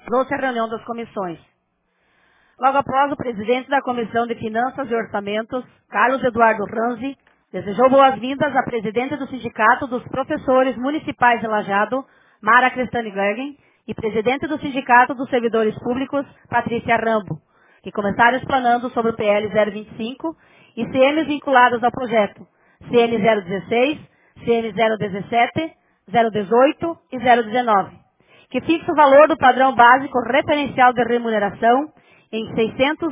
Trouxe a reunião das comissões. Logo após, o presidente da Comissão de Finanças e Orçamentos, Carlos Eduardo Ranzi, desejou boas-vindas à presidente do Sindicato dos Professores Municipais de Lajeado, Mara Cristani Gergen, e presidente do Sindicato dos Servidores Públicos, Patrícia Rambo, que começaram explanando sobre o PL 025 e CMs vinculados ao projeto, CM 016, CM 017, 018 e 019, que fixa o valor do padrão básico referencial de remuneração em R$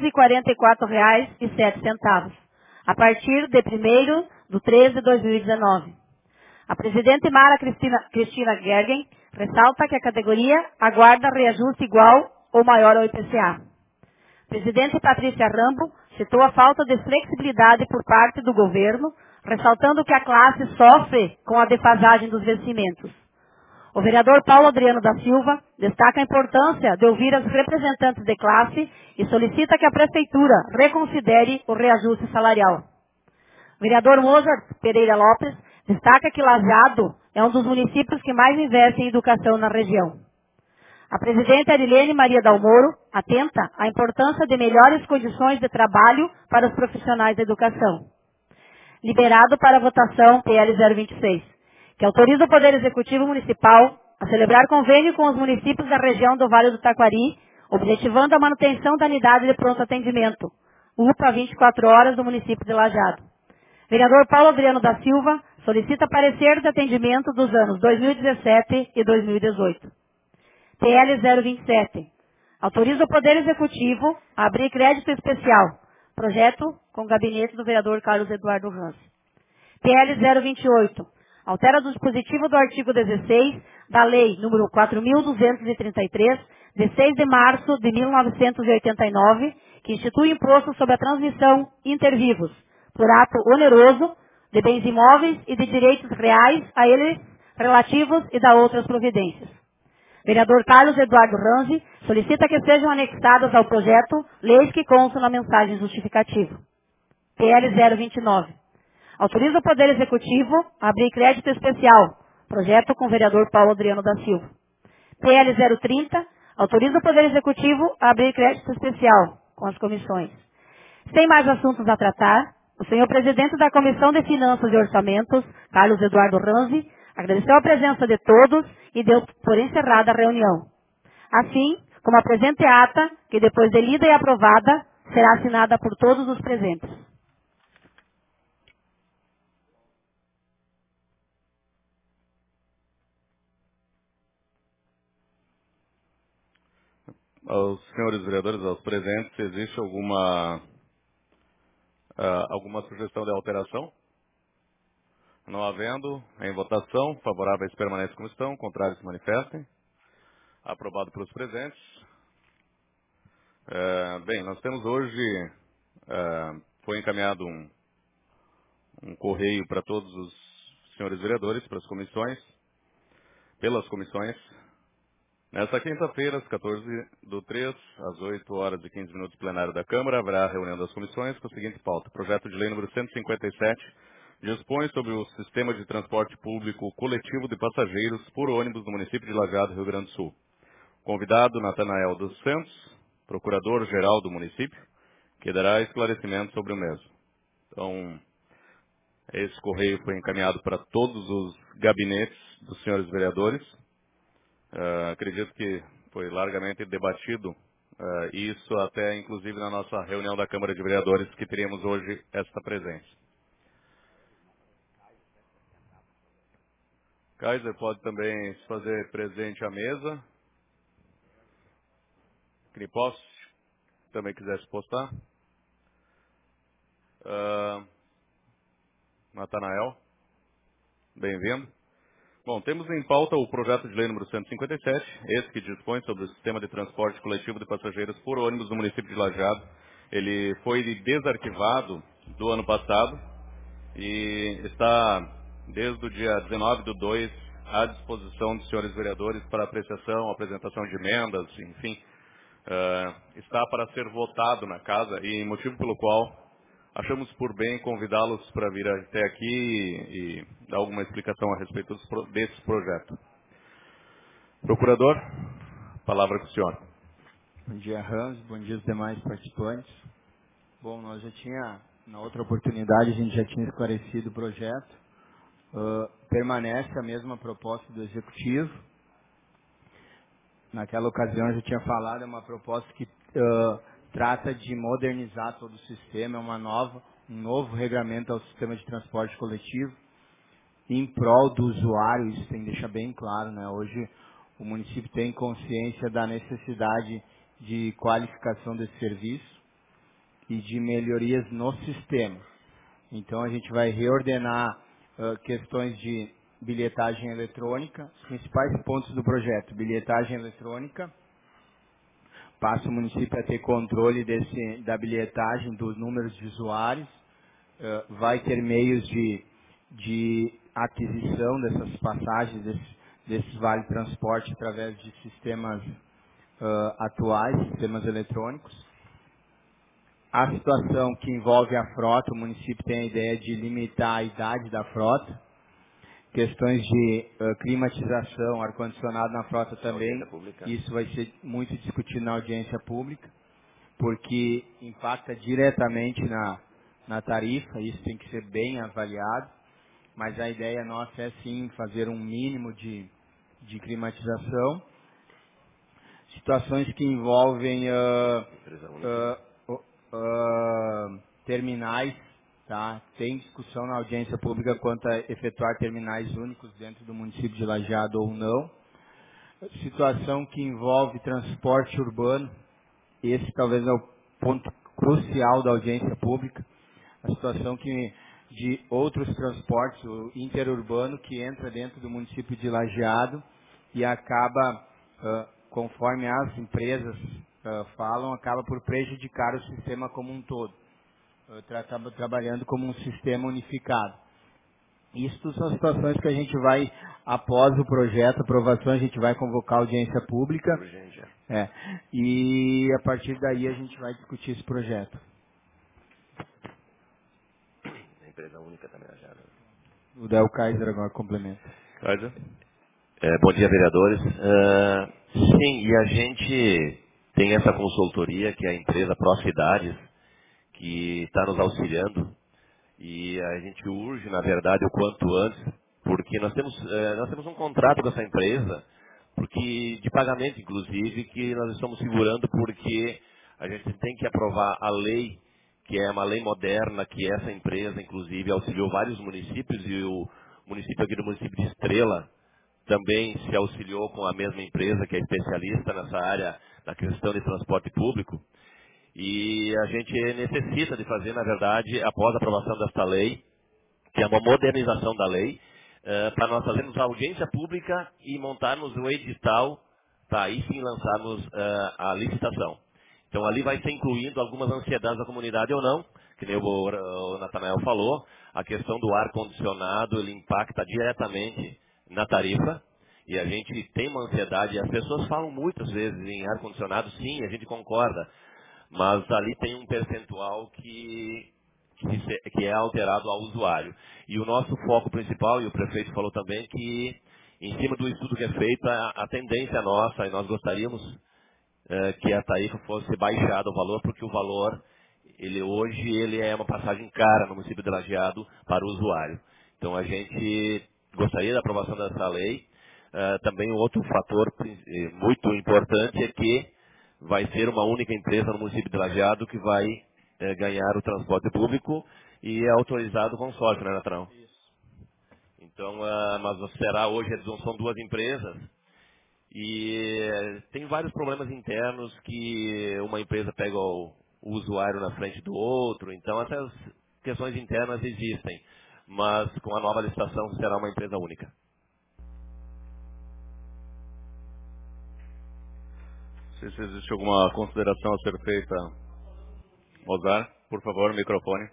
644,07, a partir de 1º de 13 de 2019. A presidente Mara Cristina Gergen ressalta que a categoria aguarda reajuste igual ou maior ao IPCA. Presidente Patrícia Rambo citou a falta de flexibilidade por parte do governo, ressaltando que a classe sofre com a defasagem dos vencimentos. O vereador Paulo Adriano da Silva destaca a importância de ouvir as representantes de classe e solicita que a Prefeitura reconsidere o reajuste salarial. O vereador Mozart Pereira Lopes destaca que Lajeado é um dos municípios que mais investe em educação na região. A presidente Arilene Maria Dalmoro atenta à importância de melhores condições de trabalho para os profissionais da educação. Liberado para votação PL 026, que autoriza o Poder Executivo Municipal a celebrar convênio com os municípios da região do Vale do Taquari, objetivando a manutenção da unidade de pronto atendimento, UPA 24 horas do município de Lajeado. Vereador Paulo Adriano da Silva solicita parecer de atendimento dos anos 2017 e 2018. PL 027. Autoriza o Poder Executivo a abrir crédito especial. Projeto com gabinete do vereador Carlos Eduardo Ranzi. PL 028. Altera o dispositivo do artigo 16 da Lei número 4.233, de 6 de março de 1989, que institui imposto sobre a transmissão intervivos, por ato oneroso, de bens imóveis e de direitos reais a eles relativos e da outras providências. Vereador Carlos Eduardo Ranzi solicita que sejam anexadas ao projeto leis que constam na mensagem justificativa. PL 029. Autoriza o Poder Executivo a abrir crédito especial. Projeto com o vereador Paulo Adriano da Silva. PL 030. Autoriza o Poder Executivo a abrir crédito especial com as comissões. Sem mais assuntos a tratar, o senhor presidente da Comissão de Finanças e Orçamentos, Carlos Eduardo Ranzi, agradeceu a presença de todos e deu por encerrada a reunião. Assim, como a presente ata, que depois de lida e aprovada, será assinada por todos os presentes. Aos senhores vereadores, aos presentes, existe alguma sugestão de alteração? Não havendo, em votação, favoráveis permanecem como estão, contrários se manifestem. Aprovado pelos presentes. Bem, nós temos hoje, foi encaminhado um correio para todos os senhores vereadores, para as comissões, pelas comissões. Nesta quinta-feira, às 14/3, às 8h15, plenário da Câmara, haverá a reunião das comissões com a seguinte pauta. Projeto de lei número 157 dispõe sobre o sistema de transporte público coletivo de passageiros por ônibus do município de Lajeado, Rio Grande do Sul. Convidado, Natanael dos Santos, procurador-geral do município, que dará esclarecimento sobre o mesmo. Então, esse correio foi encaminhado para todos os gabinetes dos senhores vereadores. Acredito que foi largamente debatido isso até inclusive na nossa reunião da Câmara de Vereadores que teríamos hoje esta presença. Kaiser pode também se fazer presente à mesa. Kripost também quiser se postar. Natanael, bem-vindo. Bom, temos em pauta o projeto de lei número 157, esse que dispõe sobre o sistema de transporte coletivo de passageiros por ônibus do município de Lajeado. Ele foi desarquivado do ano passado e está, desde o dia 19/2, à disposição dos senhores vereadores para apreciação, apresentação de emendas, enfim. Está para ser votado na casa e motivo pelo qual achamos por bem convidá-los para vir até aqui e dar alguma explicação a respeito desse projeto. Procurador, Palavra com o senhor. Bom dia, Ramos. Bom dia aos demais participantes. Bom, nós já tinha, na outra oportunidade, a gente já tinha esclarecido o projeto. Permanece a mesma proposta do Executivo. Naquela ocasião, eu já tinha falado, é uma proposta que trata de modernizar todo o sistema, um novo regramento ao sistema de transporte coletivo, em prol do usuário, isso tem que deixar bem claro, né? Hoje, o município tem consciência da necessidade de qualificação desse serviço e de melhorias no sistema. Então, a gente vai reordenar questões de bilhetagem eletrônica, os principais pontos do projeto: bilhetagem eletrônica, passa o município a ter controle da bilhetagem, dos números de usuários, vai ter meios de aquisição dessas passagens, desses vale transporte através de sistemas atuais, sistemas eletrônicos. A situação que envolve a frota, o município tem a ideia de limitar a idade da frota. Questões de climatização, ar-condicionado na frota também. Isso vai ser muito discutido na audiência pública, porque impacta diretamente na tarifa, isso tem que ser bem avaliado. Mas a ideia nossa é sim fazer um mínimo de climatização. Situações que envolvem terminais, tá? Tem discussão na audiência pública quanto a efetuar terminais únicos dentro do município de Lajeado ou não. Situação que envolve transporte urbano, esse talvez é o ponto crucial da audiência pública. A situação de outros transportes, o interurbano, que entra dentro do município de Lajeado e acaba, conforme as empresas falam, acaba por prejudicar o sistema como um todo. Trabalhando como um sistema unificado. Isso são situações que a gente vai, após o projeto, aprovação, a gente vai convocar audiência pública. Urgente. E a partir daí a gente vai discutir esse projeto. A empresa única também já. O Del Kaiser agora complementa. Kaiser? Bom dia, vereadores. Sim, e a gente tem essa consultoria, que é a empresa Procidades, que está nos auxiliando, e a gente urge, na verdade, o quanto antes, porque nós temos um contrato com essa empresa, porque de pagamento, inclusive, que nós estamos segurando, porque a gente tem que aprovar a lei, que é uma lei moderna, que essa empresa, inclusive, auxiliou vários municípios, e o município aqui do município de Estrela também se auxiliou com a mesma empresa, que é especialista nessa área, na questão de transporte público. E a gente necessita de fazer, na verdade, após a aprovação desta lei, que é uma modernização da lei, para nós fazermos a audiência pública e montarmos o edital, para aí sim lançarmos a licitação. Então ali vai ser incluindo algumas ansiedades da comunidade ou não, que nem o Natanael falou, a questão do ar-condicionado, ele impacta diretamente na tarifa, e a gente tem uma ansiedade, e as pessoas falam muitas vezes em ar-condicionado, sim, a gente concorda, mas ali tem um percentual que é alterado ao usuário. E o nosso foco principal, e o prefeito falou também, que em cima do estudo que é feito, a tendência nossa, e nós gostaríamos que a tarifa fosse baixada o valor, porque o valor, hoje é uma passagem cara no município de Lajeado para o usuário. Então a gente gostaria da aprovação dessa lei. Também um outro fator muito importante é que vai ser uma única empresa no município de Lajeado que vai ganhar o transporte público e é autorizado o consórcio, né, Natrão? Isso. Então, mas será hoje, são duas empresas e tem vários problemas internos que uma empresa pega o usuário na frente do outro, então essas questões internas existem, mas com a nova licitação será uma empresa única. Se existe alguma consideração a ser feita, Mozart, por favor, microfone.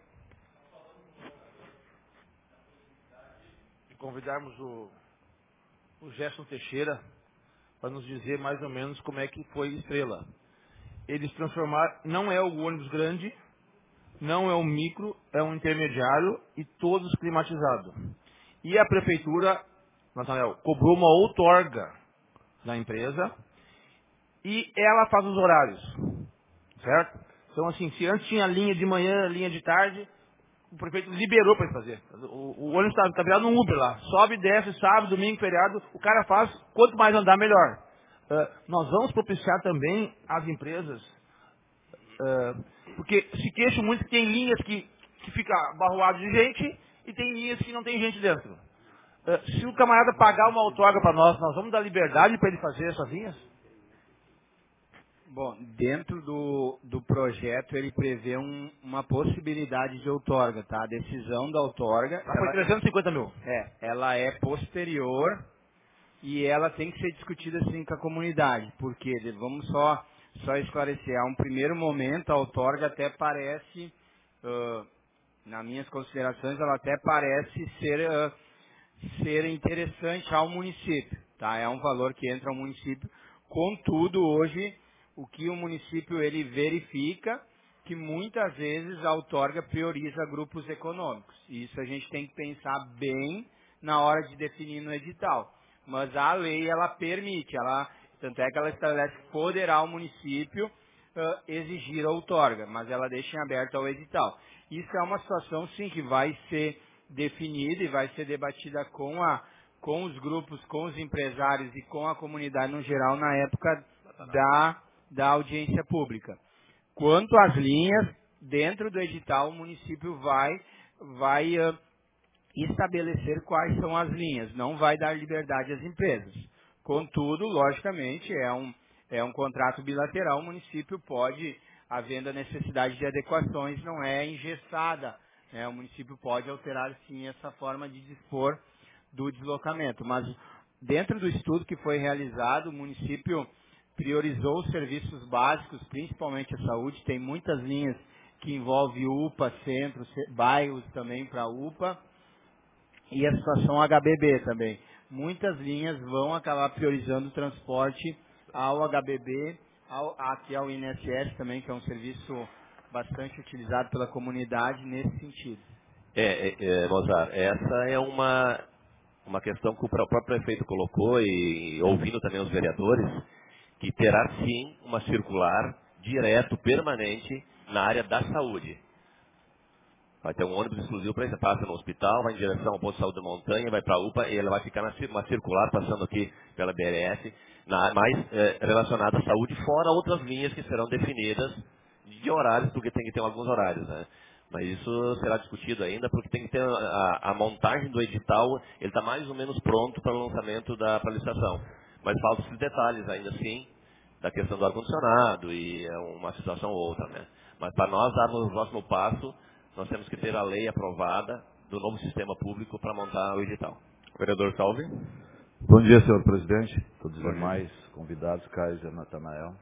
Convidarmos o Gerson Teixeira para nos dizer mais ou menos como é que foi Estrela. Eles transformaram, não é o ônibus grande, não é um micro, é um intermediário e todos climatizados. E a prefeitura, Natanael, cobrou uma outorga da empresa e ela faz os horários, certo? Então, assim, se antes tinha linha de manhã, linha de tarde, o prefeito liberou para ele fazer. O ônibus está virado num Uber lá. Sobe, desce, sábado, domingo, feriado, o cara faz, quanto mais andar, melhor. Nós vamos propiciar também as empresas, porque se queixam muito que tem linhas que fica abarroado de gente e tem linhas que não tem gente dentro. Se o camarada pagar uma outorga para nós vamos dar liberdade para ele fazer essas linhas? Bom, dentro do projeto ele prevê uma possibilidade de outorga, tá? A decisão da outorga... Foi 350 mil. Ela é posterior e ela tem que ser discutida sim com a comunidade, porque vamos só esclarecer, a um primeiro momento a outorga até parece, nas minhas considerações, ela até parece ser interessante ao município, tá? É um valor que entra ao município, contudo hoje o que o município ele verifica que muitas vezes a outorga prioriza grupos econômicos. E isso a gente tem que pensar bem na hora de definir no edital. Mas a lei, ela permite, tanto é que ela estabelece que poderá o município exigir a outorga, mas ela deixa em aberto ao edital. Isso é uma situação, sim, que vai ser definida e vai ser debatida com os grupos, com os empresários e com a comunidade no geral na época da audiência pública. Quanto às linhas, dentro do edital, o município vai estabelecer quais são as linhas, não vai dar liberdade às empresas. Contudo, logicamente, é um contrato bilateral, o município pode, havendo a necessidade de adequações, não é engessada, né? O município pode alterar, sim, essa forma de dispor do deslocamento. Mas, dentro do estudo que foi realizado, o município priorizou os serviços básicos, principalmente a saúde, tem muitas linhas que envolvem UPA, centros, bairros também para UPA, e a situação HBB também. Muitas linhas vão acabar priorizando o transporte ao HBB, aqui ao INSS também, que é um serviço bastante utilizado pela comunidade nesse sentido. Mozart, essa é uma questão que o próprio prefeito colocou e ouvindo também os vereadores, que terá sim uma circular direto, permanente, na área da saúde. Vai ter um ônibus exclusivo para isso, passa no hospital, vai em direção ao posto de saúde da montanha, vai para a UPA e ele vai ficar uma circular passando aqui pela BRS, mais relacionada à saúde, fora outras linhas que serão definidas de horários, porque tem que ter alguns horários, né? Mas isso será discutido ainda, porque tem que ter a montagem do edital, ele está mais ou menos pronto para o lançamento para a licitação. Mas faltam esses detalhes ainda assim, da questão do ar-condicionado e uma situação ou outra, né? Mas para nós darmos o próximo passo, nós temos que ter a lei aprovada do novo sistema público para montar o edital. Vereador Salve. Bom dia, senhor presidente, todos os demais convidados, Kaiser, Natanael.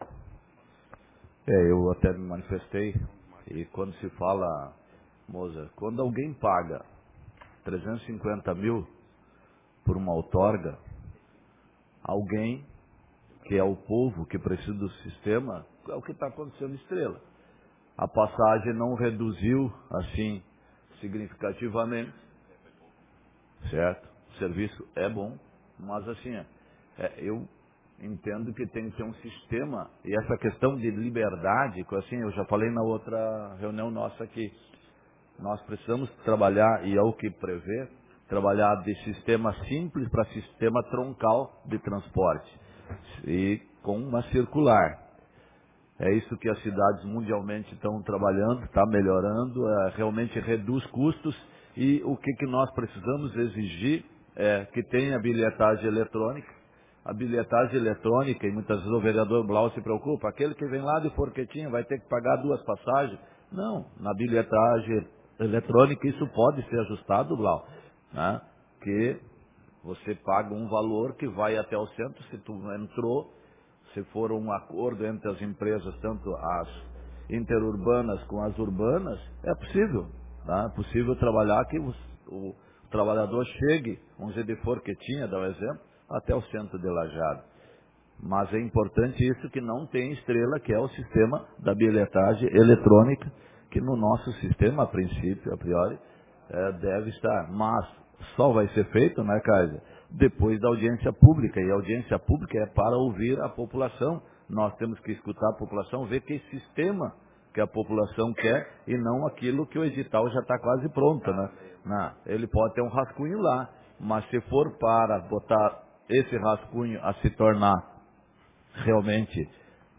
Eu até me manifestei, e quando se fala, Mozart, quando alguém paga 350 mil por uma outorga, alguém que é o povo que precisa do sistema, é o que está acontecendo em Estrela. A passagem não reduziu, assim, significativamente, certo? O serviço é bom, mas assim, eu entendo que tem que ter um sistema, e essa questão de liberdade, assim, eu já falei na outra reunião nossa aqui, nós precisamos trabalhar, e é o que prevê, trabalhar de sistema simples para sistema troncal de transporte, e com uma circular. É isso que as cidades mundialmente estão trabalhando, está melhorando, realmente reduz custos, e o que nós precisamos exigir é que tenha bilhetagem eletrônica. A bilhetagem eletrônica, e muitas vezes o vereador Blau se preocupa, aquele que vem lá de Forquetinha vai ter que pagar 2 passagens. Não, na bilhetagem eletrônica isso pode ser ajustado, Blau, né? Que você paga um valor que vai até o centro, se tu entrou, se for um acordo entre as empresas, tanto as interurbanas com as urbanas, é possível. Tá? É possível trabalhar que o trabalhador chegue, vamos dizer, de Forquetinha, dá um exemplo, até o centro de Lajeado. Mas é importante isso que não tem Estrela, que é o sistema da bilhetagem eletrônica, que no nosso sistema, a princípio, a priori, deve estar. Mas só vai ser feito, né, Kaiser, depois da audiência pública. E a audiência pública é para ouvir a população, nós temos que escutar a população, ver que sistema que a população quer e não aquilo que o edital já está quase pronto, né? Ele pode ter um rascunho lá, mas se for para botar esse rascunho a se tornar realmente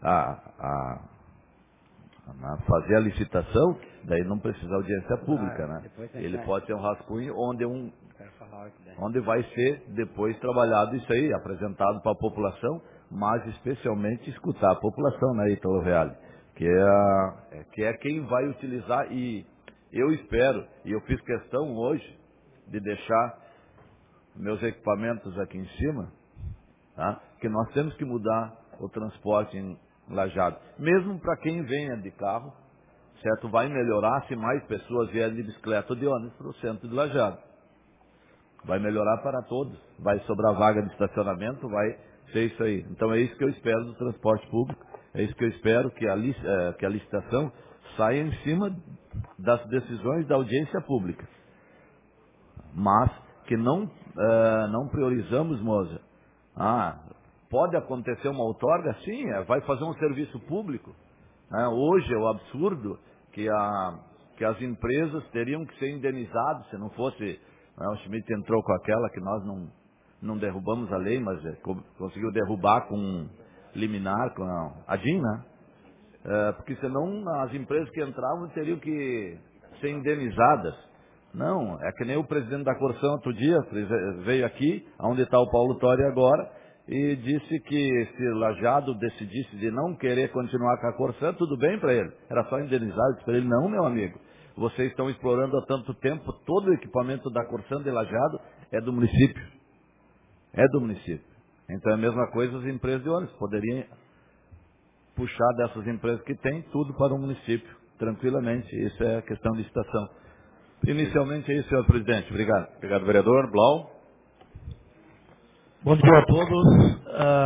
fazer a licitação, daí não precisa audiência pública, né? Ele pode ter um rascunho onde vai ser depois trabalhado isso aí, apresentado para a população, mas especialmente escutar a população, né, Ítalo Reale, que é quem vai utilizar. E eu espero, e eu fiz questão hoje de deixar meus equipamentos aqui em cima, tá? Que nós temos que mudar o transporte em Lajeado, mesmo para quem venha de carro, certo? Vai melhorar se mais pessoas vierem de bicicleta ou de ônibus para o centro de Lajeado. Vai melhorar para todos, vai sobrar vaga de estacionamento, vai ser isso aí. Então é isso que eu espero do transporte público, é isso que eu espero que a licitação saia em cima das decisões da audiência pública. Mas que não priorizamos, moça. Pode acontecer uma outorga? Sim, vai fazer um serviço público. Hoje é o absurdo que as empresas teriam que ser indenizadas se não fosse. O Schmidt entrou com aquela que nós não derrubamos a lei, mas conseguiu derrubar com liminar, com a DIN, né? Porque senão as empresas que entravam teriam que ser indenizadas. Não, é que nem o presidente da Corsan outro dia veio aqui, onde está o Paulo Torre agora, e disse que se Lajeado decidisse de não querer continuar com a Corsan, tudo bem para ele, era só indenizar. Eu disse para ele: não, meu amigo, vocês estão explorando há tanto tempo, todo o equipamento da Corsan de Lajeado é do município. É do município. Então é a mesma coisa as empresas de ônibus, poderiam puxar dessas empresas que tem tudo para o município, tranquilamente. Isso é questão de licitação. Inicialmente é isso, senhor presidente. Obrigado. Obrigado, vereador. Blau. Bom dia a todos.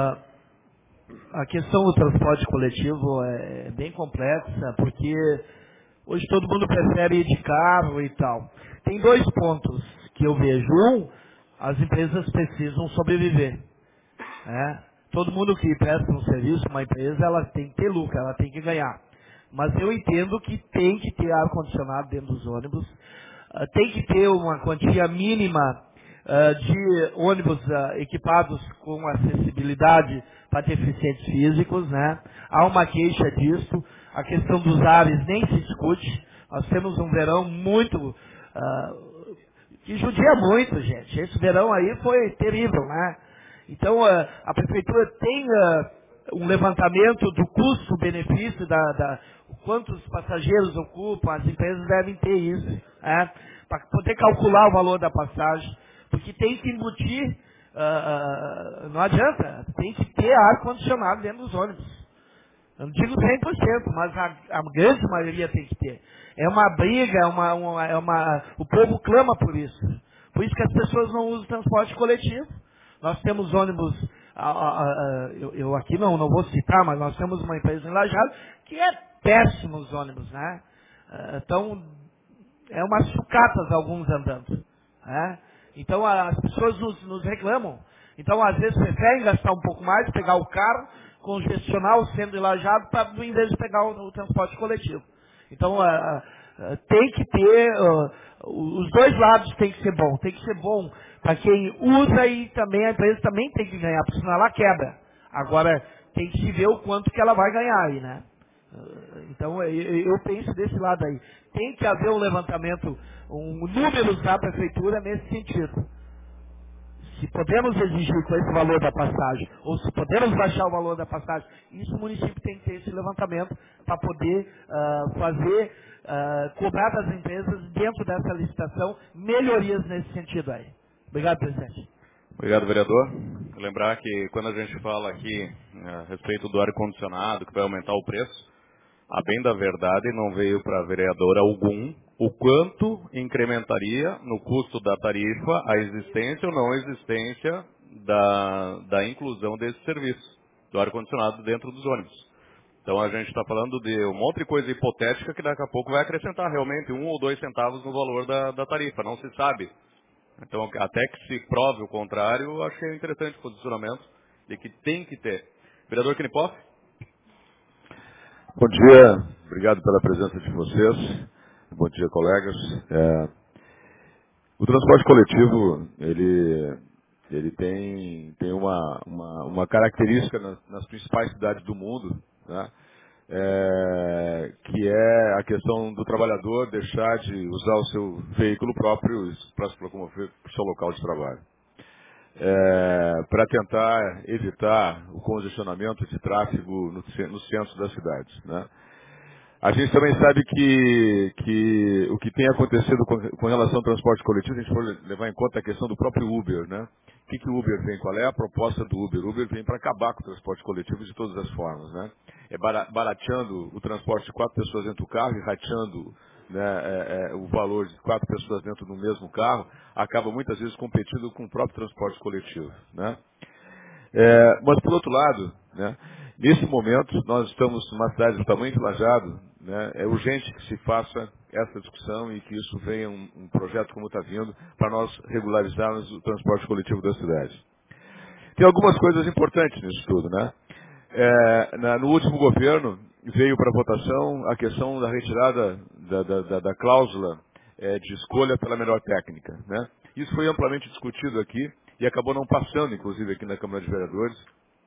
A questão do transporte coletivo é bem complexa, porque hoje todo mundo prefere ir de carro e tal. Tem dois pontos que eu vejo. Um, as empresas precisam sobreviver. Todo mundo que presta um serviço, uma empresa, ela tem que ter lucro, ela tem que ganhar. Mas eu entendo que tem que ter ar-condicionado dentro dos ônibus, tem que ter uma quantia mínima de ônibus equipados com acessibilidade para deficientes físicos, né? Há uma queixa disso, a questão dos ares nem se discute. Nós temos um verão muito que judia muito, gente. Esse verão aí foi terrível, né? Então a prefeitura tem um levantamento do custo-benefício, quantos passageiros ocupam, as empresas devem ter isso, para poder calcular o valor da passagem, porque tem que embutir, não adianta, tem que ter ar-condicionado dentro dos ônibus. Eu não digo 100%, mas a grande maioria tem que ter. É uma briga, o povo clama por isso. Por isso que as pessoas não usam transporte coletivo. Nós temos ônibus, eu aqui não vou citar, mas nós temos uma empresa em Lajeado que é péssimo os ônibus, né? Então, é umas sucatas alguns andando. Então, as pessoas nos reclamam. Então, às vezes, preferem gastar um pouco mais, pegar o carro, congestionar o centro de Lajeado, em vez de pegar o transporte coletivo. Então, tem que ter, os dois lados tem que ser bom. Tem que ser bom para quem usa e também a empresa também tem que ganhar, porque senão ela quebra. Agora, tem que se ver o quanto que ela vai ganhar aí, né? Então, eu penso desse lado aí. Tem que haver um levantamento, números da prefeitura nesse sentido. Se podemos exigir com esse valor da passagem, ou se podemos baixar o valor da passagem, isso o município tem que ter esse levantamento para poder cobrar das empresas, dentro dessa licitação, melhorias nesse sentido aí. Obrigado, presidente. Obrigado, vereador. Lembrar que quando a gente fala aqui a respeito do ar-condicionado, que vai aumentar o preço, a bem da verdade não veio para vereador algum o quanto incrementaria no custo da tarifa a existência ou não existência da inclusão desse serviço, do ar-condicionado dentro dos ônibus. Então a gente está falando de um monte de coisa hipotética que daqui a pouco vai acrescentar realmente 1 ou 2 centavos no valor da tarifa, não se sabe. Então até que se prove o contrário, eu achei interessante o posicionamento de que tem que ter. Vereador Knipoff? Bom dia, obrigado pela presença de vocês. Bom dia, colegas. O transporte coletivo, ele tem uma característica nas principais cidades do mundo, né? Que é a questão do trabalhador deixar de usar o seu veículo próprio para se locomover para o seu local de trabalho. Para tentar evitar o congestionamento de tráfego no centro das cidades, né? A gente também sabe que o que tem acontecido com relação ao transporte coletivo, a gente pode levar em conta a questão do próprio Uber, né? O que o Uber vem? Qual é a proposta do Uber? O Uber vem para acabar com o transporte coletivo de todas as formas, né? Barateando o transporte de 4 pessoas dentro do carro e rateando, né, o valor de 4 pessoas dentro do mesmo carro, acaba muitas vezes competindo com o próprio transporte coletivo, né? Mas, por outro lado, né, nesse momento, nós estamos numa cidade do tamanho de Lajeado, né, é urgente que se faça essa discussão e que isso venha um projeto como está vindo, para nós regularizarmos o transporte coletivo da cidade. Tem algumas coisas importantes nisso tudo, né? No último governo, veio para votação a questão da retirada da cláusula de escolha pela melhor técnica, né? Isso foi amplamente discutido aqui e acabou não passando, inclusive, aqui na Câmara de Vereadores,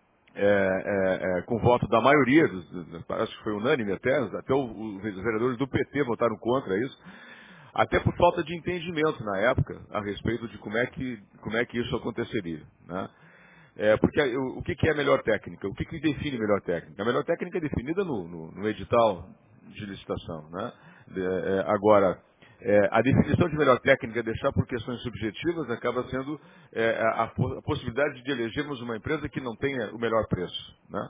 com voto da maioria, acho que foi unânime até os vereadores do PT votaram contra isso, até por falta de entendimento na época a respeito de como é que isso aconteceria, né? Porque o que é a melhor técnica? O que define melhor técnica? A melhor técnica é definida no edital de licitação, né? Agora, a definição de melhor técnica, deixar por questões subjetivas, acaba sendo a possibilidade de elegermos uma empresa que não tenha o melhor preço, né?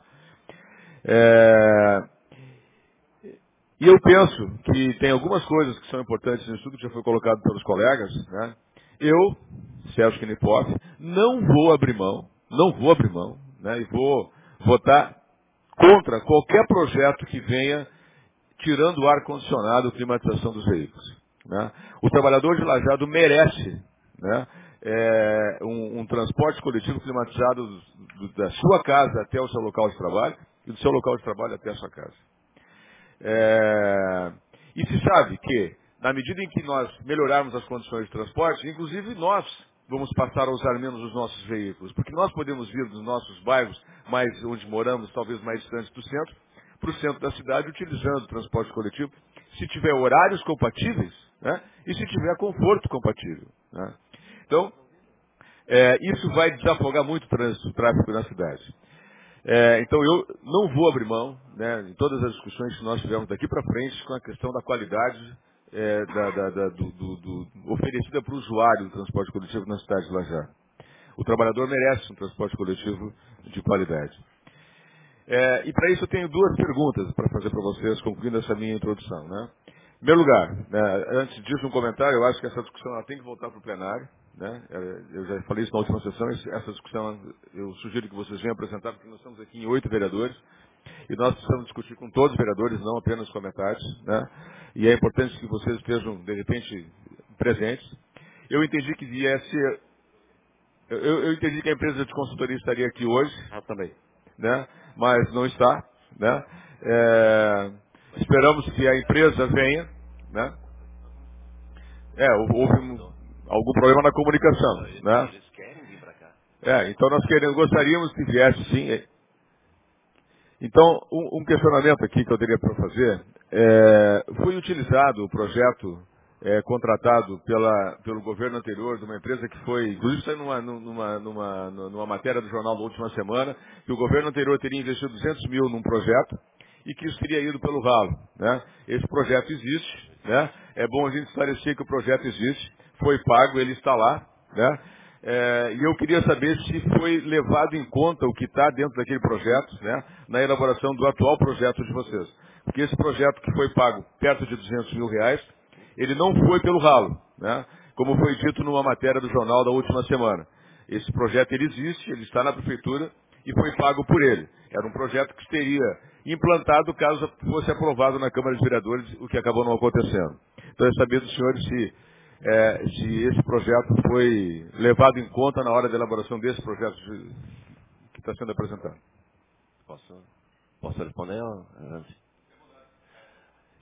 E eu penso que tem algumas coisas que são importantes nisso tudo que já foi colocado pelos colegas, né? Eu, Sérgio Knipoff, não vou abrir mão, né? E vou votar contra qualquer projeto que venha tirando o ar-condicionado, climatização dos veículos, né? O trabalhador de Lajeado merece, né, um transporte coletivo climatizado da sua casa até o seu local de trabalho e do seu local de trabalho até a sua casa. E se sabe que, na medida em que nós melhorarmos as condições de transporte, inclusive nós vamos passar a usar menos os nossos veículos, porque nós podemos vir dos nossos bairros, mais onde moramos, talvez mais distantes do centro, para o centro da cidade, utilizando o transporte coletivo, se tiver horários compatíveis, né, e se tiver conforto compatível, né. Então, isso vai desafogar muito o tráfego na cidade. Então eu não vou abrir mão, né, em todas as discussões que nós tivemos daqui para frente com a questão da qualidade oferecida para o usuário do transporte coletivo na cidade de Lajeado. O trabalhador merece um transporte coletivo de qualidade. E para isso eu tenho duas perguntas para fazer para vocês, concluindo essa minha introdução, né? Em primeiro lugar, né, antes disso um comentário, eu acho que essa discussão ela tem que voltar para o plenário, né? Eu já falei isso na última sessão, essa discussão eu sugiro que vocês venham apresentar, porque nós estamos aqui em 8 vereadores, e nós precisamos discutir com todos os vereadores, não apenas com a metade, né? E é importante que vocês estejam, de repente, presentes. Eu entendi que eu entendi que a empresa de consultoria estaria aqui hoje, também, né? Mas não está, né? Esperamos que a empresa venha, né? Houve algum problema na comunicação, né? Eles querem vir para cá. Então nós gostaríamos que viesse sim. Então, um questionamento aqui que eu teria para fazer, foi utilizado o projeto contratado pelo governo anterior de uma empresa que foi, inclusive saiu numa matéria do jornal da última semana, que o governo anterior teria investido 200 mil num projeto e que isso teria ido pelo ralo, né? Esse projeto existe, né? É bom a gente esclarecer que o projeto existe, foi pago, ele está lá, né? E eu queria saber se foi levado em conta o que está dentro daquele projeto, né, na elaboração do atual projeto de vocês. Porque esse projeto que foi pago perto de 200 mil reais, ele não foi pelo ralo, né, como foi dito numa matéria do jornal da última semana. Esse projeto ele existe, ele está na prefeitura e foi pago por ele. Era um projeto que seria implantado caso fosse aprovado na Câmara de Vereadores, o que acabou não acontecendo. Então, é saber dos senhores se esse projeto foi levado em conta na hora da elaboração desse projeto que está sendo apresentado. Posso responder?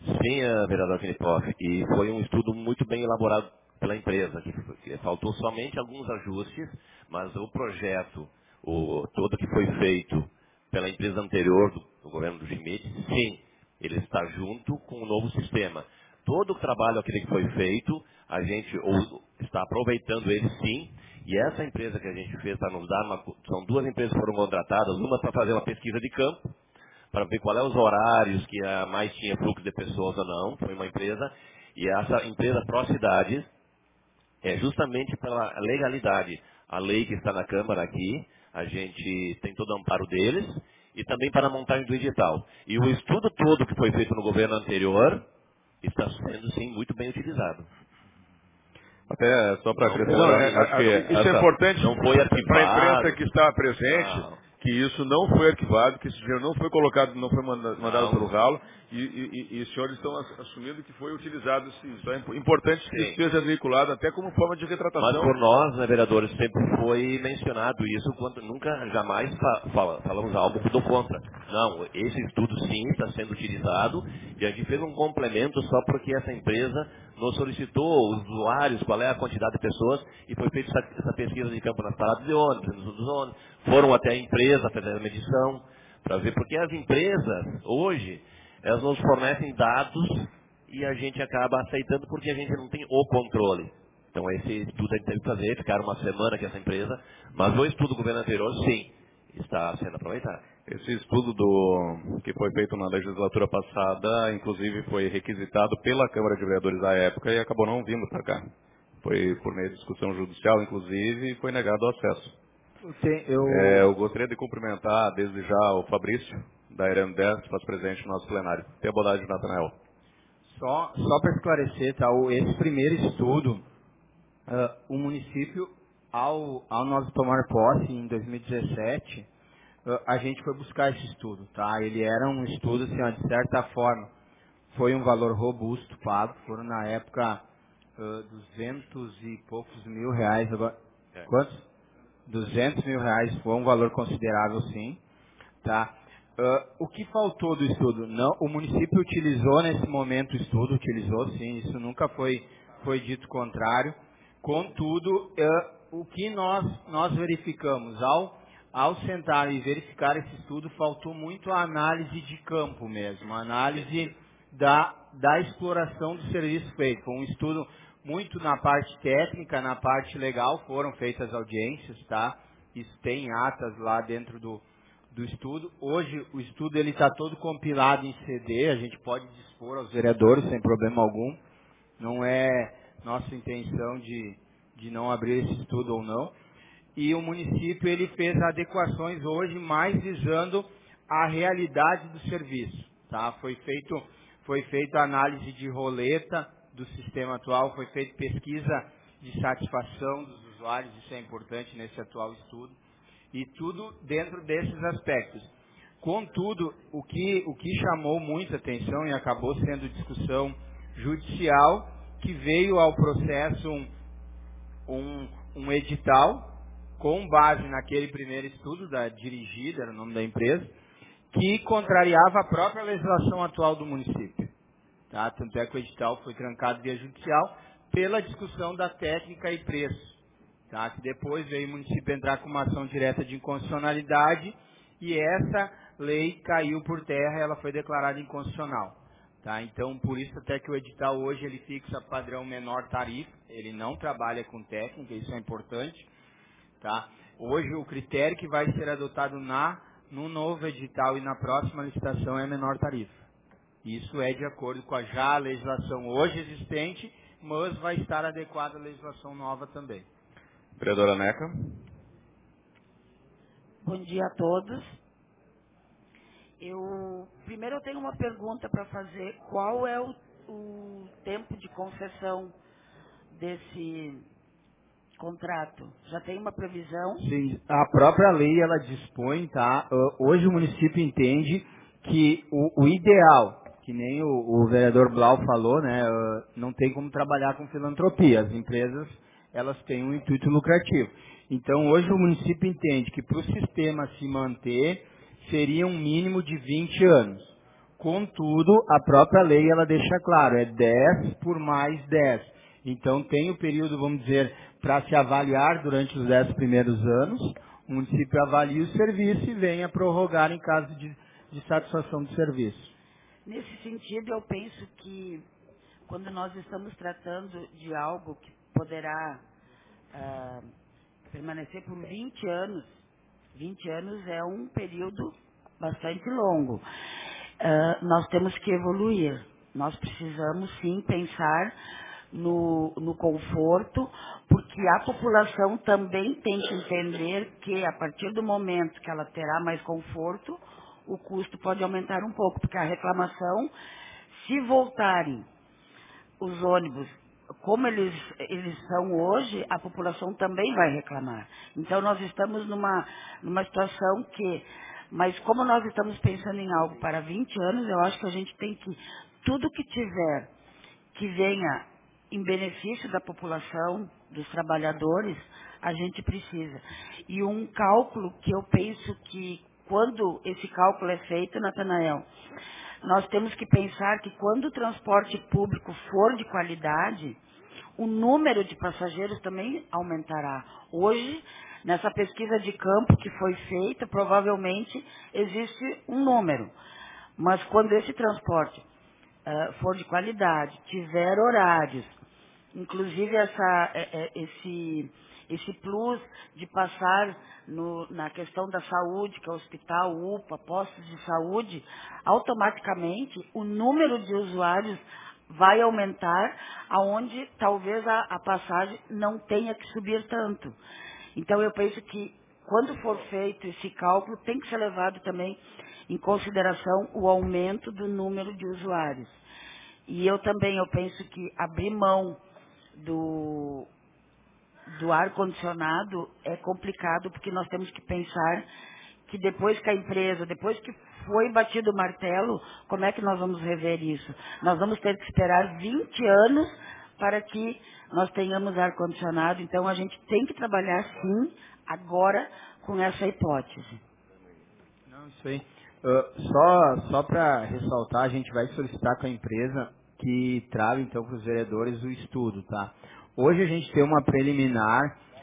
Sim, vereador Knipoff, e foi um estudo muito bem elaborado pela empresa, que faltou somente alguns ajustes, mas o projeto, todo que foi feito pela empresa anterior do governo do Schmidt, sim, ele está junto com o novo sistema. Todo o trabalho aquele que foi feito, a gente está aproveitando ele sim, e essa empresa que a gente fez para nos dar, são duas empresas que foram contratadas, uma para fazer uma pesquisa de campo, para ver qual é os horários que mais tinha fluxo de pessoas ou não, foi uma empresa, e essa empresa Procidades é justamente pela legalidade, a lei que está na Câmara aqui, a gente tem todo o amparo deles, e também para a montagem do edital. E o estudo todo que foi feito no governo anterior está sendo, sim, muito bem utilizado. Até só para Não acrescentar, foi, acho que Isso é importante não foi para a imprensa arquivado. que está presente, Não, que isso não foi arquivado, que esse dinheiro não foi colocado, não foi mandado pelo não, ralo, e os senhores estão assumindo que foi utilizado sim. Então é importante que isso sim. seja veiculado até como forma de Mas retratação. por nós, né, vereadores, sempre foi mencionado isso, quando nunca, jamais falamos algo do contra. Não, esse estudo sim está sendo utilizado e a gente fez um complemento só porque essa empresa nos solicitou usuários, qual é a quantidade de pessoas, e foi feita essa pesquisa de campo nas paradas de ônibus, nos ônibus. Foram até a empresa fazer a medição, para ver, porque as empresas, hoje, elas nos fornecem dados e a gente acaba aceitando porque a gente não tem o controle. Então esse estudo a gente teve que fazer, ficar uma semana com essa empresa, mas o estudo do governo anterior, sim, está sendo aproveitado. esse estudo que foi feito na legislatura passada, inclusive foi requisitado pela Câmara de Vereadores à época e acabou não vindo para cá. Foi por meio de discussão judicial, inclusive, e foi negado o acesso. Eu gostaria de cumprimentar desde já o Fabrício, da Irene 10, que faz presente no nosso plenário. Tenha bondade, Natanael. Só para esclarecer, tá? Esse primeiro estudo, o município, ao nós tomar posse em 2017, a gente foi buscar esse estudo, tá? Ele era um estudo, assim, ó, de certa forma, foi um valor robusto pago, foram na época 200 e poucos mil reais, agora, quantos? 200 mil reais, foi um valor considerável, sim. Tá? O que faltou do estudo? Não, o município utilizou nesse momento o estudo, utilizou sim, isso nunca foi dito contrário. Contudo, o que nós verificamos ao sentar e verificar esse estudo, faltou muito a análise de campo mesmo, a análise da exploração do serviço feito. Foi um estudo muito na parte técnica, na parte legal, foram feitas audiências, tá? Isso tem atas lá dentro do estudo. Hoje o estudo ele está todo compilado em CD, a gente pode dispor aos vereadores sem problema algum. Não é nossa intenção de não abrir esse estudo ou não. E o município ele fez adequações hoje mais visando a realidade do serviço. Tá? Foi feita a análise de roleta do sistema atual, foi feita pesquisa de satisfação dos usuários, isso é importante nesse atual estudo. E tudo dentro desses aspectos. Contudo, o que chamou muita atenção e acabou sendo discussão judicial, que veio ao processo um edital, com base naquele primeiro estudo da Dirigida, era o nome da empresa, que contrariava a própria legislação atual do município. Tá? Tanto é que o edital foi trancado via judicial pela discussão da técnica e preço. Tá? Que depois veio o município entrar com uma ação direta de inconstitucionalidade e essa lei caiu por terra e ela foi declarada inconstitucional. Tá? Então, por isso até que o edital hoje ele fixa padrão menor tarifa, ele não trabalha com técnica, isso é importante. Tá? Hoje o critério que vai ser adotado no novo edital e na próxima licitação é menor tarifa. Isso é de acordo com a legislação hoje existente, mas vai estar adequada à legislação nova também. Vereadora Neca. Bom dia a todos. Primeiro eu tenho uma pergunta para fazer. Qual é o tempo de concessão desse contrato? Já tem uma previsão? Sim, a própria lei ela dispõe, tá? Hoje o município entende que o ideal, que nem o vereador Blau falou, né? Não tem como trabalhar com filantropia. As empresas elas têm um intuito lucrativo. Então hoje o município entende que para o sistema se manter seria um mínimo de 20 anos. Contudo, a própria lei ela deixa claro, é 10 por mais 10. Então tem o período, vamos dizer, para se avaliar durante os 10 primeiros anos, o município avalia o serviço e venha prorrogar em caso de satisfação do serviço. Nesse sentido, eu penso que quando nós estamos tratando de algo que poderá permanecer por 20 anos, 20 anos é um período bastante longo. Nós temos que evoluir. Nós precisamos, sim, pensar no conforto, porque a população também tem que entender que, a partir do momento que ela terá mais conforto, o custo pode aumentar um pouco, porque a reclamação, se voltarem os ônibus como eles são hoje, a população também vai reclamar. Então, nós estamos numa situação que, mas como nós estamos pensando em algo para 20 anos, eu acho que a gente tem que, tudo que tiver que venha em benefício da população, dos trabalhadores, a gente precisa. E um cálculo que eu penso que, quando esse cálculo é feito, Natanael, nós temos que pensar que quando o transporte público for de qualidade, o número de passageiros também aumentará. Hoje, nessa pesquisa de campo que foi feita, provavelmente existe um número. Mas quando esse transporte for de qualidade, tiver horários, inclusive esse plus de passar na questão da saúde, que é hospital, UPA, postos de saúde, automaticamente o número de usuários vai aumentar, aonde talvez a passagem não tenha que subir tanto. Então, eu penso que, quando for feito esse cálculo, tem que ser levado também em consideração o aumento do número de usuários. E eu penso que abrir mão do ar-condicionado é complicado, porque nós temos que pensar que depois que a empresa, depois que foi batido o martelo, como é que nós vamos rever isso? Nós vamos ter que esperar 20 anos para que nós tenhamos ar-condicionado. Então, a gente tem que trabalhar, sim, agora com essa hipótese. Não, isso aí. Só para ressaltar, a gente vai solicitar com a empresa que traga, então, para os vereadores o estudo, tá? Hoje a gente tem uma preliminar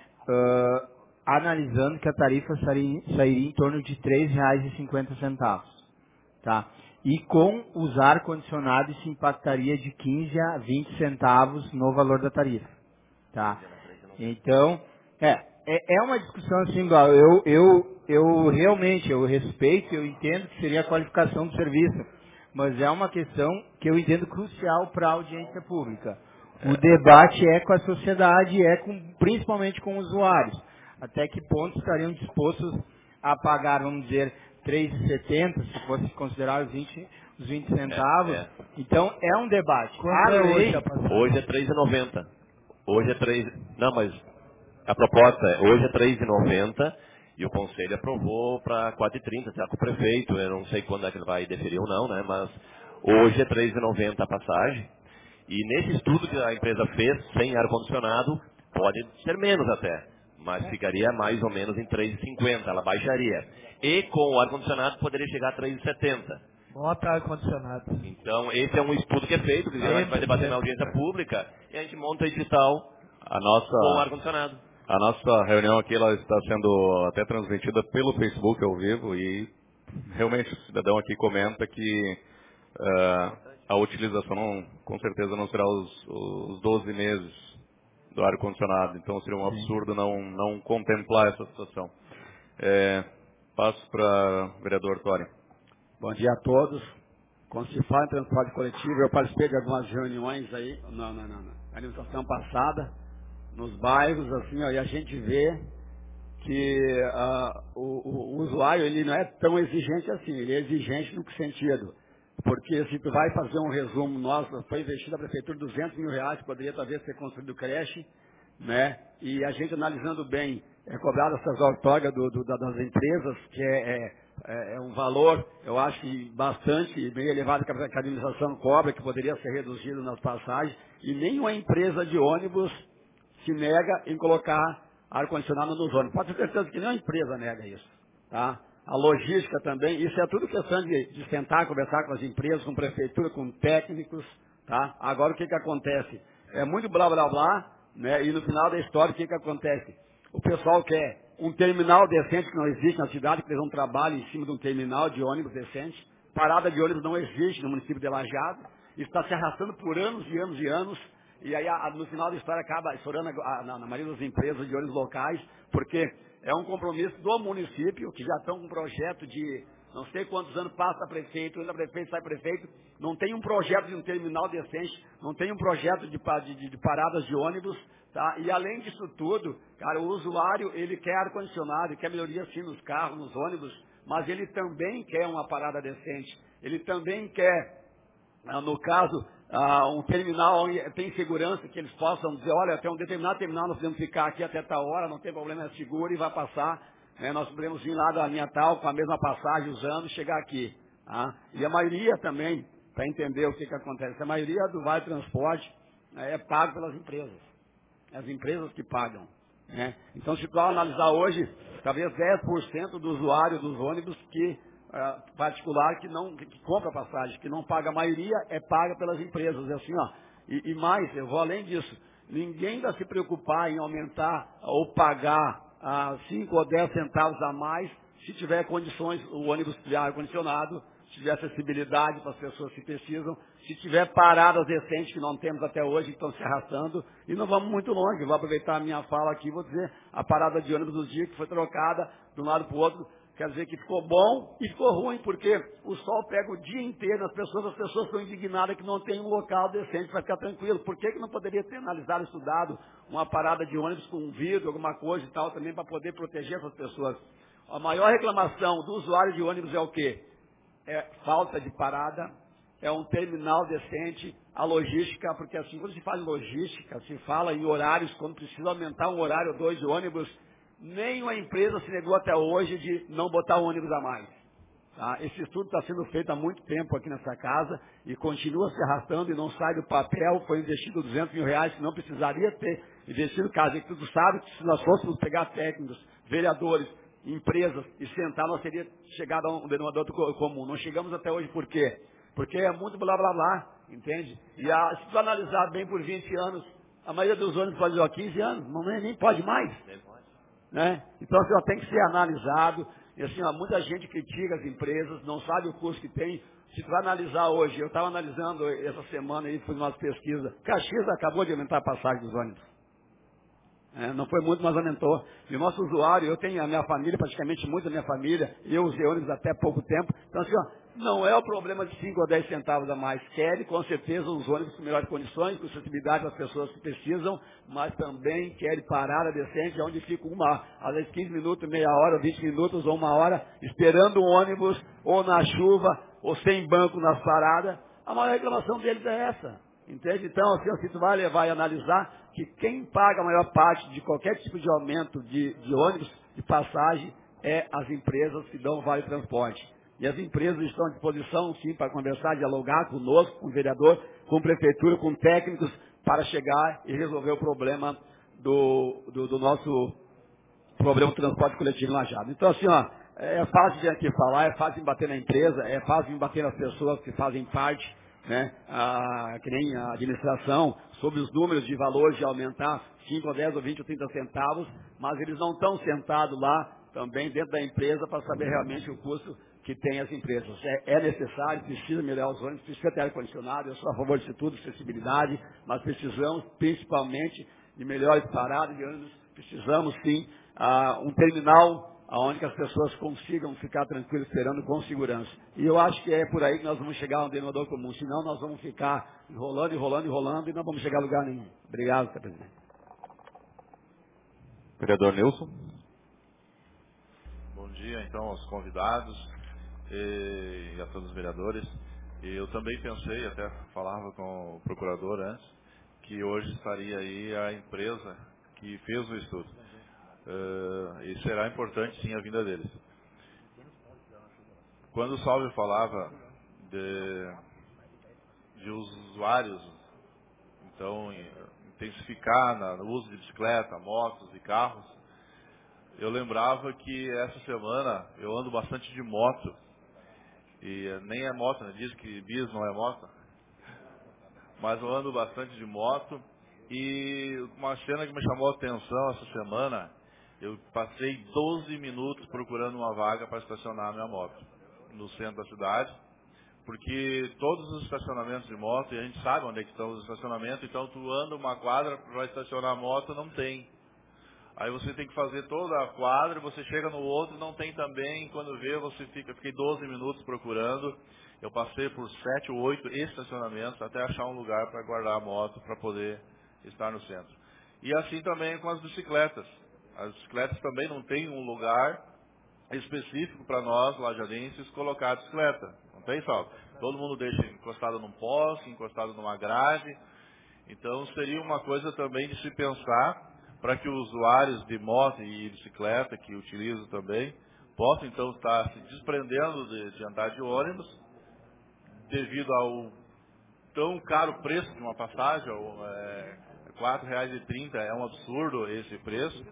analisando que a tarifa sairia em torno de R$ 3,50, tá? E com os ar-condicionado isso impactaria de 15 a 20 centavos no valor da tarifa, tá? Então, é uma discussão assim, igual, eu realmente, eu respeito, eu entendo que seria a qualificação do serviço, mas é uma questão que eu entendo crucial para a audiência pública. O debate é com a sociedade, principalmente com os usuários. Até que ponto estariam dispostos a pagar, vamos dizer, R$ 3,70, se fosse considerar os 20 centavos. Então, é um debate. Hoje é 3,90. Hoje é 3. Não, mas a proposta hoje é 3,90 e o Conselho aprovou para 4,30, está com o prefeito. Eu não sei quando é que ele vai deferir ou não, né? Mas hoje é 3,90 a passagem. E nesse estudo que a empresa fez, sem ar-condicionado, pode ser menos até, mas ficaria mais ou menos em 3,50, ela baixaria. E com o ar-condicionado poderia chegar a 3,70. Bota ar-condicionado. Então, esse é um estudo que é feito, que a gente vai debater na audiência pública, e a gente monta edital com ar-condicionado. A nossa reunião aqui ela está sendo até transmitida pelo Facebook ao vivo, e realmente o cidadão aqui comenta que a utilização com certeza não será os 12 meses do ar-condicionado, então seria um absurdo não contemplar essa situação. Passo para o vereador Tori. Bom dia a todos. Quando se fala em transporte coletivo, eu participei de algumas reuniões aí na administração passada, nos bairros, assim, ó, e a gente vê que o usuário ele não é tão exigente assim, ele é exigente no que sentido? Porque se tu vai fazer um resumo, foi investido a prefeitura R$200 mil, poderia talvez ter construído creche, né? E a gente analisando bem, cobrado essas outorgas das empresas, que é um valor, eu acho que bastante, bem elevado que a administração cobra, que poderia ser reduzido nas passagens, e nenhuma empresa de ônibus se nega em colocar ar-condicionado nos ônibus. Pode ter certeza que nenhuma empresa nega isso, tá? a logística também, isso é tudo questão de sentar, conversar com as empresas, com prefeitura, com técnicos, tá? Agora o que acontece? É muito blá blá blá, né? E no final da história o que acontece? O pessoal quer um terminal decente que não existe na cidade, que eles não trabalham em cima de um terminal de ônibus decente. Parada de ônibus não existe no município de Lajeado. Isso está se arrastando por anos e anos e anos. E aí, no final da história, acaba estourando na maioria das empresas de ônibus locais, porque é um compromisso do município, que já estão com um projeto de não sei quantos anos, passa prefeito, entra prefeito, sai prefeito, não tem um projeto de um terminal decente, não tem um projeto de paradas de ônibus, tá? E além disso tudo, cara, o usuário, ele quer ar-condicionado, quer melhoria sim nos carros, nos ônibus, mas ele também quer uma parada decente, ele também quer, no caso, um terminal onde tem segurança, que eles possam dizer, olha, até um determinado terminal nós podemos ficar aqui até tal hora, não tem problema, é seguro e vai passar, né? Nós podemos vir lá da linha tal, com a mesma passagem, usando, e chegar aqui. Tá? E a maioria também, para entender o que acontece, a maioria do Vale Transporte é pago pelas empresas. As empresas que pagam. Né? Então, se tu analisar hoje, talvez 10% do usuário dos ônibus particular que compra passagem, que não paga, a maioria é paga pelas empresas. É assim, ó. E mais, eu vou além disso, ninguém vai se preocupar em aumentar ou pagar 5 ou 10 centavos a mais se tiver condições, o ônibus de ar-condicionado, se tiver acessibilidade para as pessoas que precisam, se tiver paradas decentes que não temos até hoje, que estão se arrastando, e não vamos muito longe. Vou aproveitar a minha fala aqui e vou dizer, a parada de ônibus dos dias que foi trocada de um lado para o outro, quer dizer que ficou bom e ficou ruim, porque o sol pega o dia inteiro nas pessoas, as pessoas estão indignadas que não tem um local decente para ficar tranquilo. Por que não poderia ter analisado, estudado uma parada de ônibus com um vidro, alguma coisa e tal, também para poder proteger essas pessoas? A maior reclamação do usuário de ônibus é o quê? É falta de parada, é um terminal decente, a logística, porque assim, quando se fala em logística, se fala em horários, quando precisa aumentar um horário ou dois de ônibus, nenhuma empresa se negou até hoje de não botar um ônibus a mais. Tá? Esse estudo está sendo feito há muito tempo aqui nessa casa e continua se arrastando e não sai do papel. Foi investido R$200 mil, que não precisaria ter investido, caso que tudo sabe que se nós fôssemos pegar técnicos, vereadores, empresas e sentar, nós teríamos chegado a um denominador comum. Não chegamos até hoje por quê? Porque é muito blá blá blá, entende? E se tu analisar bem por 20 anos, a maioria dos ônibus pode ir 15 anos, nem pode mais. Né? Então, assim, tem que ser analisado. E, assim, muita gente critica as empresas, não sabe o custo que tem. Se tu vai analisar hoje, eu estava analisando essa semana aí, fiz umas pesquisas. Caxias acabou de aumentar a passagem dos ônibus. Não foi muito, mas aumentou. E o nosso usuário, eu tenho a minha família, praticamente muito da minha família, eu usei ônibus até pouco tempo. Então, assim, não é o problema de 5 ou 10 centavos a mais. Quer, com certeza, os ônibus com melhores condições, com acessibilidade para as pessoas que precisam, mas também quer parada decente, onde fica às vezes 15 minutos, meia hora, 20 minutos ou uma hora, esperando um ônibus, ou na chuva, ou sem banco nas paradas. A maior reclamação deles é essa. Entende? Então, assim, se tu vai levar e analisar que quem paga a maior parte de qualquer tipo de aumento de ônibus, de passagem, é as empresas que dão Vale Transporte. E as empresas estão à disposição, sim, para conversar, dialogar conosco, com o vereador, com a prefeitura, com técnicos, para chegar e resolver o problema do nosso problema do transporte coletivo em Lajeado. Então, assim, é fácil de aqui falar, é fácil de bater na empresa, é fácil de bater nas pessoas que fazem parte, né, que nem a administração, sobre os números de valores de aumentar 5 ou 10 ou 20 ou 30 centavos, mas eles não estão sentados lá também dentro da empresa para saber realmente o custo que tem as empresas. É necessário, precisa melhorar os ônibus, precisa ter ar-condicionado, eu sou a favor disso tudo, acessibilidade, mas precisamos principalmente de melhores paradas de ônibus, precisamos sim um terminal onde as pessoas consigam ficar tranquilas esperando com segurança. E eu acho que é por aí que nós vamos chegar a um denominador comum, senão nós vamos ficar enrolando e não vamos chegar a lugar nenhum. Obrigado, senhor presidente. Vereador Nilson. Bom dia, então, aos convidados e a todos os vereadores. E eu também pensei, até falava com o procurador antes, que hoje estaria aí a empresa que fez o estudo. E será importante, sim, a vinda deles. Quando o Salvio falava de usuários, então, intensificar no uso de bicicleta, motos e carros, eu lembrava que essa semana eu ando bastante de moto. E nem é moto, né? Diz que bis não é moto. Mas eu ando bastante de moto. E uma cena que me chamou a atenção essa semana, eu passei 12 minutos procurando uma vaga para estacionar a minha moto no centro da cidade. Porque todos os estacionamentos de moto, e a gente sabe onde é que estão os estacionamentos, então tu anda uma quadra para estacionar a moto, não tem. Aí você tem que fazer toda a quadra, você chega no outro, não tem também, quando vê, fiquei 12 minutos procurando, eu passei por 7 ou 8 estacionamentos até achar um lugar para guardar a moto, para poder estar no centro. E assim também com as bicicletas. As bicicletas também não tem um lugar específico para nós, lajadenses, colocar a bicicleta. Não tem, Salvo? Todo mundo deixa encostado num poste, encostado numa grade. Então seria uma coisa também de se pensar para que os usuários de moto e bicicleta, que utilizam também, possam então estar se desprendendo de andar de ônibus, devido ao tão caro preço de uma passagem, R$ 4,30, é um absurdo esse preço.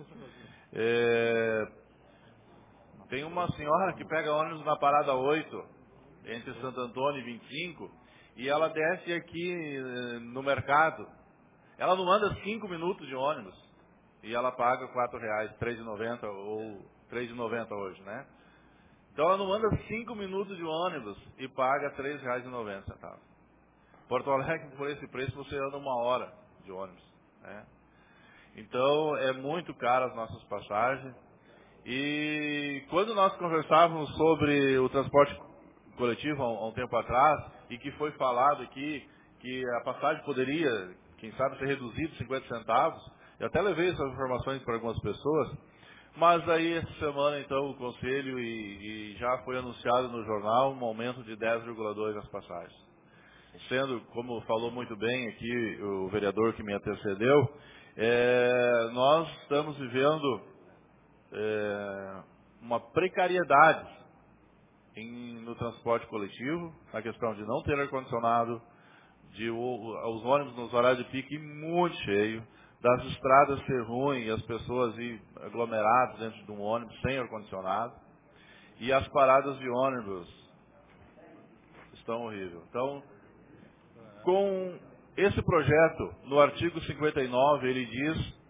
Tem uma senhora que pega ônibus na parada 8, entre Santo Antônio e 25, e ela desce aqui no mercado. Ela não anda 5 minutos de ônibus, e ela paga R$ 4,00, R$3,90 ou R$3,90 hoje, né? Então ela não anda 5 minutos de ônibus e paga R$3,90. Porto Alegre, por esse preço, você anda 1 hora de ônibus, né? Então é muito caro as nossas passagens. E quando nós conversávamos sobre o transporte coletivo há um tempo atrás, e que foi falado aqui que a passagem poderia, quem sabe, ser reduzida 50 centavos, eu até levei essas informações para algumas pessoas, mas aí essa semana então o Conselho e já foi anunciado no jornal um aumento de 10,2 nas passagens. Sendo, como falou muito bem aqui o vereador que me antecedeu, nós estamos vivendo uma precariedade no transporte coletivo, na questão de não ter ar-condicionado, os ônibus nos horários de pico muito cheio, das estradas ser ruins e as pessoas ir aglomeradas dentro de um ônibus sem ar-condicionado, e as paradas de ônibus estão horríveis. Então, com esse projeto, no artigo 59, ele diz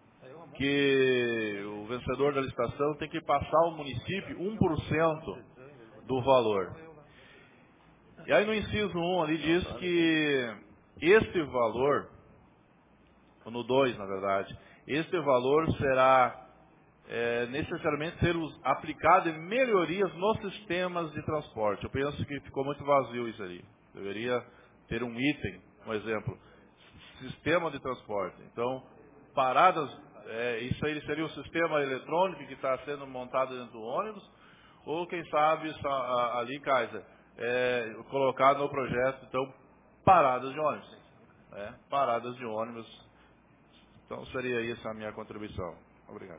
que o vencedor da licitação tem que passar ao município 1% do valor. E aí no inciso 1 ali diz que este valor, no 2 na verdade, este valor será necessariamente ser aplicado em melhorias nos sistemas de transporte. Eu penso que ficou muito vazio isso ali. Deveria ter um item, um exemplo, sistema de transporte. Então, paradas, isso aí seria o sistema eletrônico que está sendo montado dentro do ônibus, ou quem sabe ali, Kaiser, colocar no projeto, então, paradas de ônibus. Paradas de ônibus. Então, seria essa a minha contribuição. Obrigado.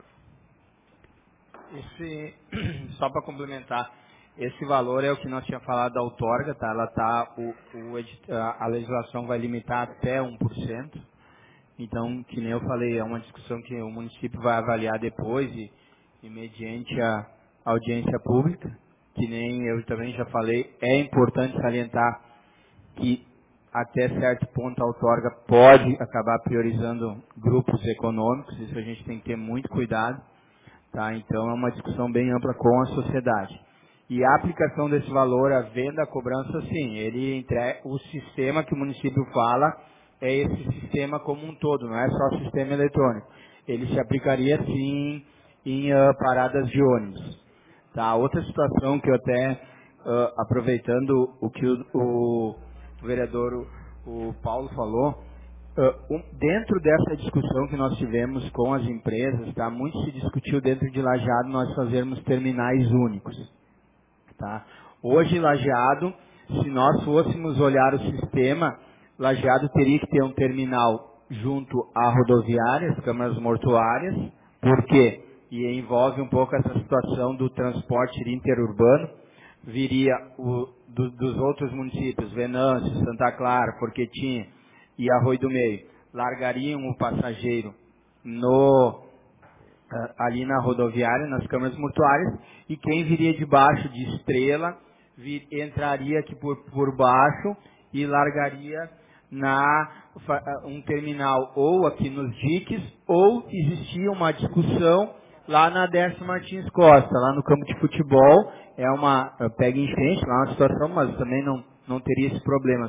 Só para complementar, esse valor é o que nós tínhamos falado da outorga, tá? Ela a legislação vai limitar até 1%. Então, que nem eu falei, é uma discussão que o município vai avaliar depois e mediante a audiência pública, que nem eu também já falei, é importante salientar que até certo ponto a outorga pode acabar priorizando grupos econômicos, isso a gente tem que ter muito cuidado. Tá? Então, é uma discussão bem ampla com a sociedade. E a aplicação desse valor, a venda, a cobrança, sim, ele entrega o sistema que o município fala, é esse sistema como um todo, não é só o sistema eletrônico. Ele se aplicaria, sim, em paradas de ônibus. Tá? Outra situação que eu até, aproveitando o que o vereador, o Paulo falou, dentro dessa discussão que nós tivemos com as empresas, tá, muito se discutiu dentro de Lajeado nós fazermos terminais únicos. Tá? Hoje, Lajeado, se nós fôssemos olhar o sistema, Lajeado teria que ter um terminal junto à rodoviária, as câmaras mortuárias. Por quê? E envolve um pouco essa situação do transporte interurbano. Viria dos outros municípios, Venâncio, Santa Clara, Forquetinha e Arroio do Meio, largariam o passageiro ali na rodoviária, nas câmaras mortuárias, e quem viria de baixo de Estrela entraria aqui por baixo e largaria um terminal ou aqui nos diques, ou existia uma discussão lá na Décio Martins Costa, lá no campo de futebol, pega enchente, lá é uma situação, mas também não teria esse problema,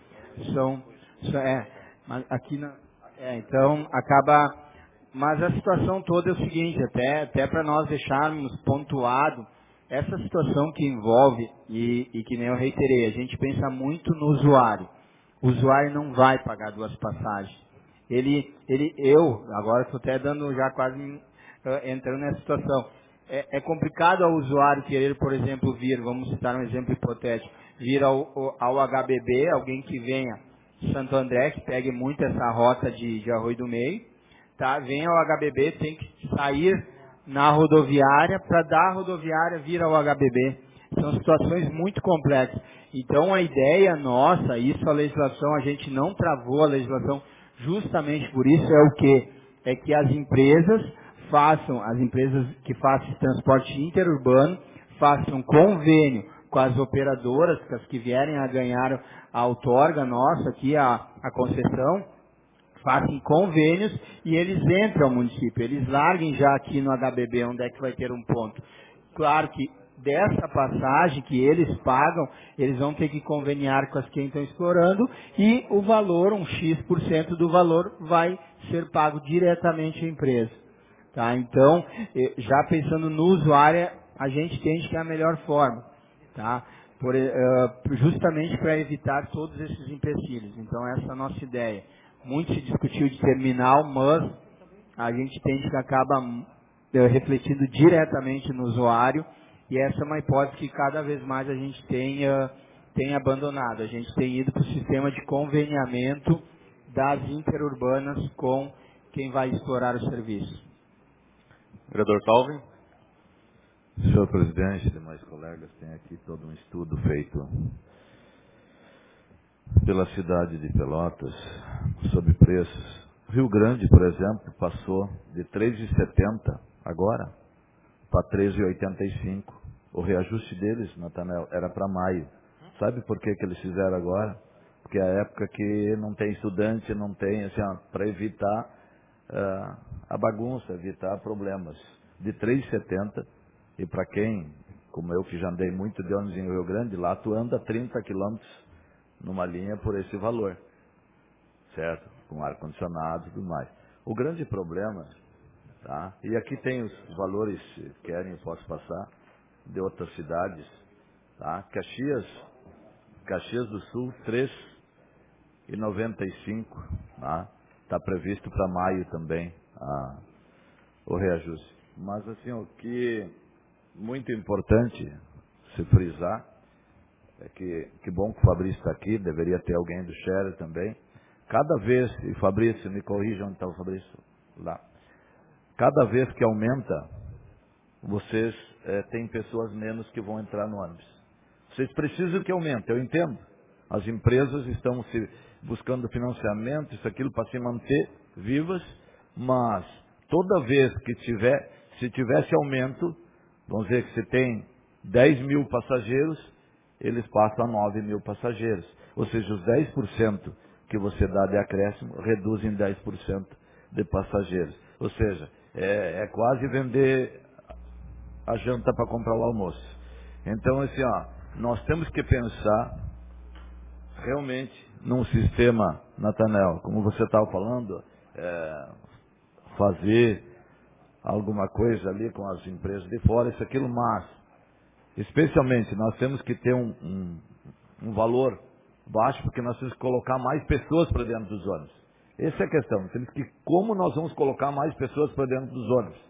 mas aqui então acaba, mas a situação toda é o seguinte, até para nós deixarmos pontuado, essa situação que envolve, e que nem eu reiterei, a gente pensa muito no usuário. O usuário não vai pagar duas passagens. Agora estou até dando já quase entrando nessa situação. É complicado ao usuário querer, por exemplo, vamos citar um exemplo hipotético, vir ao HBB, alguém que venha de Santo André, que pegue muito essa rota de Arroio do Meio, tá? Vem ao HBB, tem que sair na rodoviária, para da rodoviária vir ao HBB. São situações muito complexas. Então, a ideia nossa, a legislação, a gente não travou a legislação justamente por isso, é o quê? É que as empresas que façam esse transporte interurbano, façam convênio com as operadoras, com as que vierem a ganhar a outorga nossa aqui, a concessão, façam convênios e eles entram ao município, eles larguem já aqui no HBB, onde é que vai ter um ponto. Claro que dessa passagem que eles pagam, eles vão ter que conveniar com as que estão explorando e o valor, um X% do valor, vai ser pago diretamente à empresa. Tá? Então, já pensando no usuário, a gente entende que é a melhor forma. Tá? Justamente para evitar todos esses empecilhos. Então, essa é a nossa ideia. Muito se discutiu de terminal, mas a gente entende que acaba refletindo diretamente no usuário, e essa é uma hipótese que cada vez mais a gente tem abandonado. A gente tem ido para o sistema de conveniamento das interurbanas com quem vai explorar o serviço. Vereador Calvin. Senhor presidente, demais colegas, tem aqui todo um estudo feito pela cidade de Pelotas sobre preços. Rio Grande, por exemplo, passou de R$ 3,70 agora para R$ 13,85. O reajuste deles, Natanael, era para maio. Sabe por que eles fizeram agora? Porque é a época que não tem estudante, não tem, assim, para evitar a bagunça, evitar problemas. De R$ 3,70, e para quem, como eu que já andei muito de ônibus em Rio Grande, lá tu anda 30 quilômetros numa linha por esse valor, certo? Com ar-condicionado e tudo mais. O grande problema, tá? E aqui tem os valores, se querem eu posso passar, de outras cidades, tá? Caxias do Sul, R$ 3,95, tá? Está previsto para maio também o reajuste. Mas assim, o que muito importante se frisar é que bom que o Fabrício está aqui, deveria ter alguém do Share também. Cada vez, e Fabrício, me corrija onde está o Fabrício, lá. Cada vez que aumenta, vocês têm pessoas menos que vão entrar no ônibus. Vocês precisam que aumente, eu entendo. As empresas estão buscando financiamento, isso, aquilo, para se manter vivas, mas toda vez que se tivesse aumento, vamos dizer que se tem 10 mil passageiros, eles passam a 9 mil passageiros. Ou seja, os 10% que você dá de acréscimo reduzem 10% de passageiros. Ou seja, é quase vender a janta para comprar o almoço. Então, assim, nós temos que pensar realmente num sistema, Natanael, como você estava falando, fazer alguma coisa ali com as empresas de fora, isso, aquilo, mas, especialmente, nós temos que ter um valor baixo, porque nós temos que colocar mais pessoas para dentro dos ônibus. Essa é a questão. Temos que, como nós vamos colocar mais pessoas para dentro dos ônibus?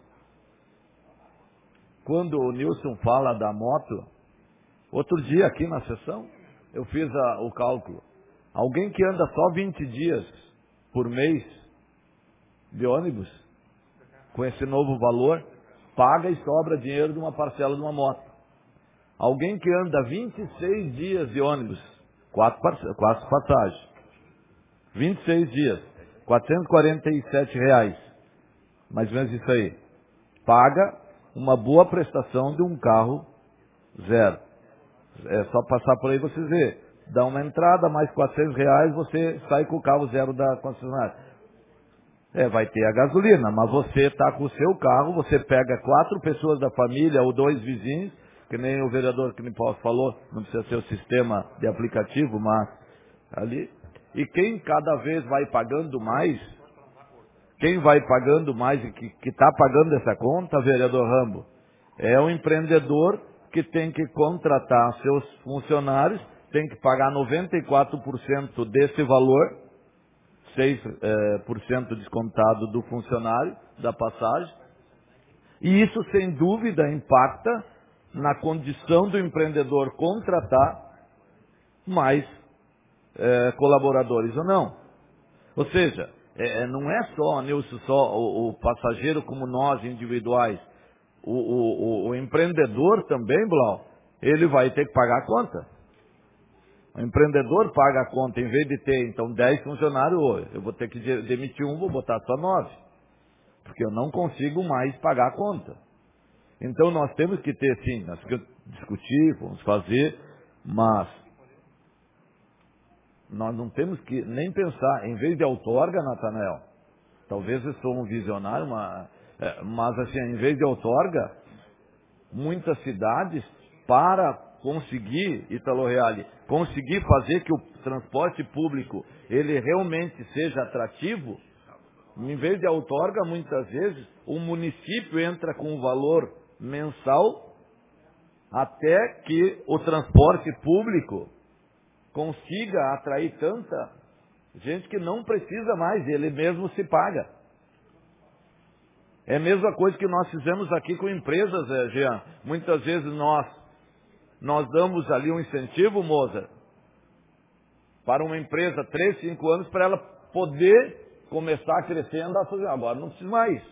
Quando o Nilson fala da moto, outro dia aqui na sessão, eu fiz o cálculo. Alguém que anda só 20 dias por mês de ônibus, com esse novo valor, paga e sobra dinheiro de uma parcela de uma moto. Alguém que anda 26 dias de ônibus, 4 passagens, 26 dias, R$ 447, mais ou menos isso aí. paga uma boa prestação de um carro zero. É só passar por aí vocês verem. Dá uma entrada, mais R$400, você sai com o carro zero da concessionária. Vai ter a gasolina, mas você está com o seu carro, você pega 4 pessoas da família ou 2 vizinhos, que nem o vereador Knipov falou, não precisa ser o sistema de aplicativo, mas ali. E quem cada vez vai pagando mais, quem vai pagando mais e que está pagando essa conta, vereador Rambo, é o empreendedor que tem que contratar seus funcionários, tem que pagar 94% desse valor, 6% descontado do funcionário, da passagem. E isso, sem dúvida, impacta na condição do empreendedor contratar mais colaboradores ou não. Ou seja, não é só, Nilson, só o passageiro como nós, individuais. O empreendedor também, Blau, ele vai ter que pagar a conta. O empreendedor paga a conta, em vez de ter, então, 10 funcionários hoje, eu vou ter que demitir um, vou botar só 9. Porque eu não consigo mais pagar a conta. Então, nós temos que ter, sim, nós temos que discutir, vamos fazer, mas nós não temos que nem pensar, em vez de outorga, Natanael, talvez eu sou um visionário, mas assim, em vez de outorga, muitas cidades, para conseguir, Italo Reale, conseguir fazer que o transporte público ele realmente seja atrativo, em vez de outorga, muitas vezes, o município entra com um valor mensal até que o transporte público consiga atrair tanta gente que não precisa mais, ele mesmo se paga. É a mesma coisa que nós fizemos aqui com empresas, Jean. Muitas vezes nós damos ali um incentivo, Moza, para uma empresa 3, 5 anos, para ela poder começar a crescer e andar sozinha. Agora não precisa mais.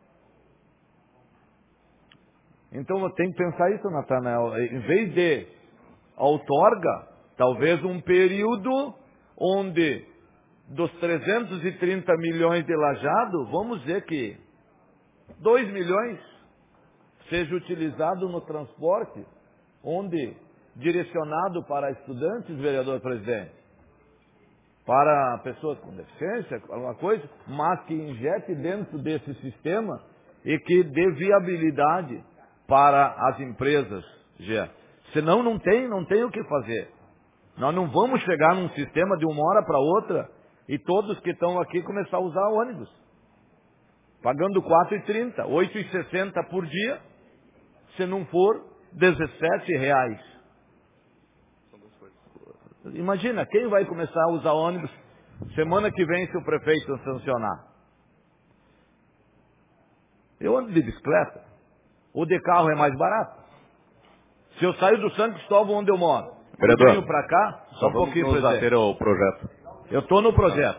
Então eu tenho que pensar isso, Natanael. Em vez de outorga, talvez um período onde dos 330 milhões de Lajado, vamos dizer que 2 milhões seja utilizado no transporte, onde direcionado para estudantes, vereador presidente, para pessoas com deficiência, alguma coisa, mas que injete dentro desse sistema e que dê viabilidade para as empresas, Gê. Senão não tem o que fazer. Nós não vamos chegar num sistema de uma hora para outra e todos que estão aqui começar a usar ônibus. Pagando R$4,30, R$8,60 por dia, se não for R$17. Imagina, quem vai começar a usar ônibus semana que vem se o prefeito sancionar? Eu ando de bicicleta. O de carro é mais barato. Se eu sair do São Cristóvão, onde eu moro, vereador, eu venho para cá, só um pouquinho, presidente. O projeto. Eu estou no projeto.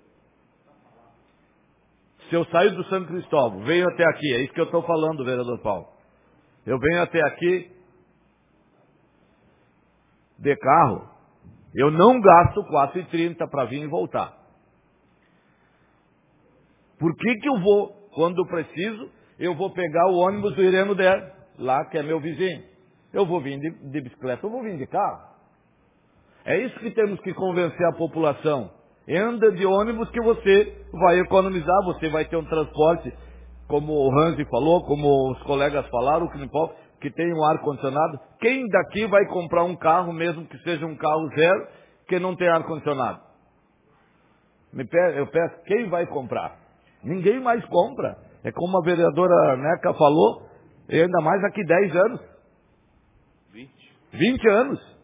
Se eu sair do São Cristóvão, venho até aqui, é isso que eu estou falando, vereador Paulo. Eu venho até aqui de carro, eu não gasto R$4,30 para vir e voltar. Por que eu vou, quando preciso, eu vou pegar o ônibus do Ireno Der, lá que é meu vizinho. Eu vou vir de bicicleta, eu vou vir de carro. É isso que temos que convencer a população. Anda de ônibus que você vai economizar, você vai ter um transporte, como o Ranzi falou, como os colegas falaram, que tem um ar-condicionado. Quem daqui vai comprar um carro, mesmo que seja um carro zero, que não tem ar-condicionado? Eu peço, quem vai comprar? Ninguém mais compra. É como a vereadora Neca falou, e ainda mais daqui 10 anos. 20 anos.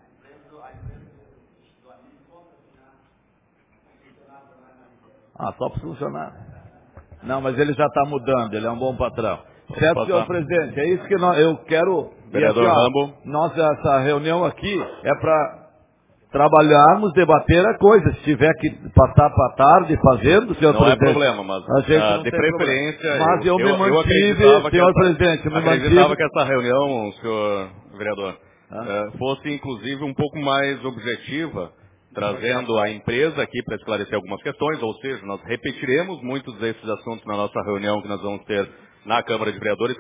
Só para funcionar. Não, mas ele já está mudando, ele é um bom patrão. Certo, senhor presidente, é isso que eu quero. Vereador Rambo. Essa reunião aqui é para trabalharmos, debater a coisa. Se tiver que passar para a tarde fazendo, senhor presidente. Não é problema, mas a gente não de tem preferência. Problema. Mas eu me mantive, senhor presidente, eu me mantive. Acreditava que essa reunião, senhor vereador, fosse inclusive um pouco mais objetiva trazendo a empresa aqui para esclarecer algumas questões, ou seja, nós repetiremos muitos desses assuntos na nossa reunião que nós vamos ter na Câmara de Vereadores,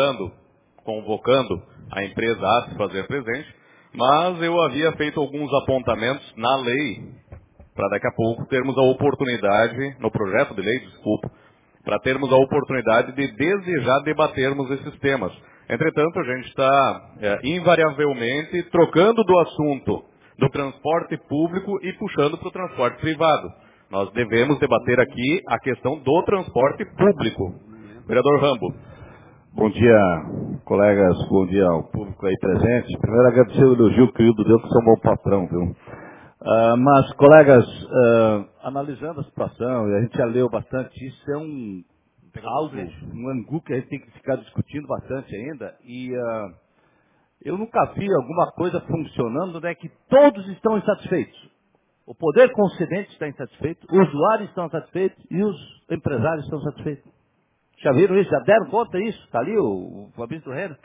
convocando a empresa a se fazer presente, mas eu havia feito alguns apontamentos na lei, para daqui a pouco termos a oportunidade, no projeto de lei, desculpa, para termos a oportunidade de desejar debatermos esses temas. Entretanto, a gente está invariavelmente trocando do assunto do transporte público e puxando para o transporte privado. Nós devemos debater aqui a questão do transporte público. Vereador Rambo. Bom dia, colegas, bom dia ao público aí presente. Primeiro agradecer o elogio que o Hildo deu, que sou um bom patrão, viu? Mas, colegas, analisando a situação, e a gente já leu bastante, isso é um angu que a gente tem que ficar discutindo bastante ainda, e eu nunca vi alguma coisa funcionando, né, que todos estão insatisfeitos. O poder concedente está insatisfeito, os usuários estão satisfeitos e os empresários estão satisfeitos. Já viram isso? Já deram conta disso? Está ali o Fabrício do Reino,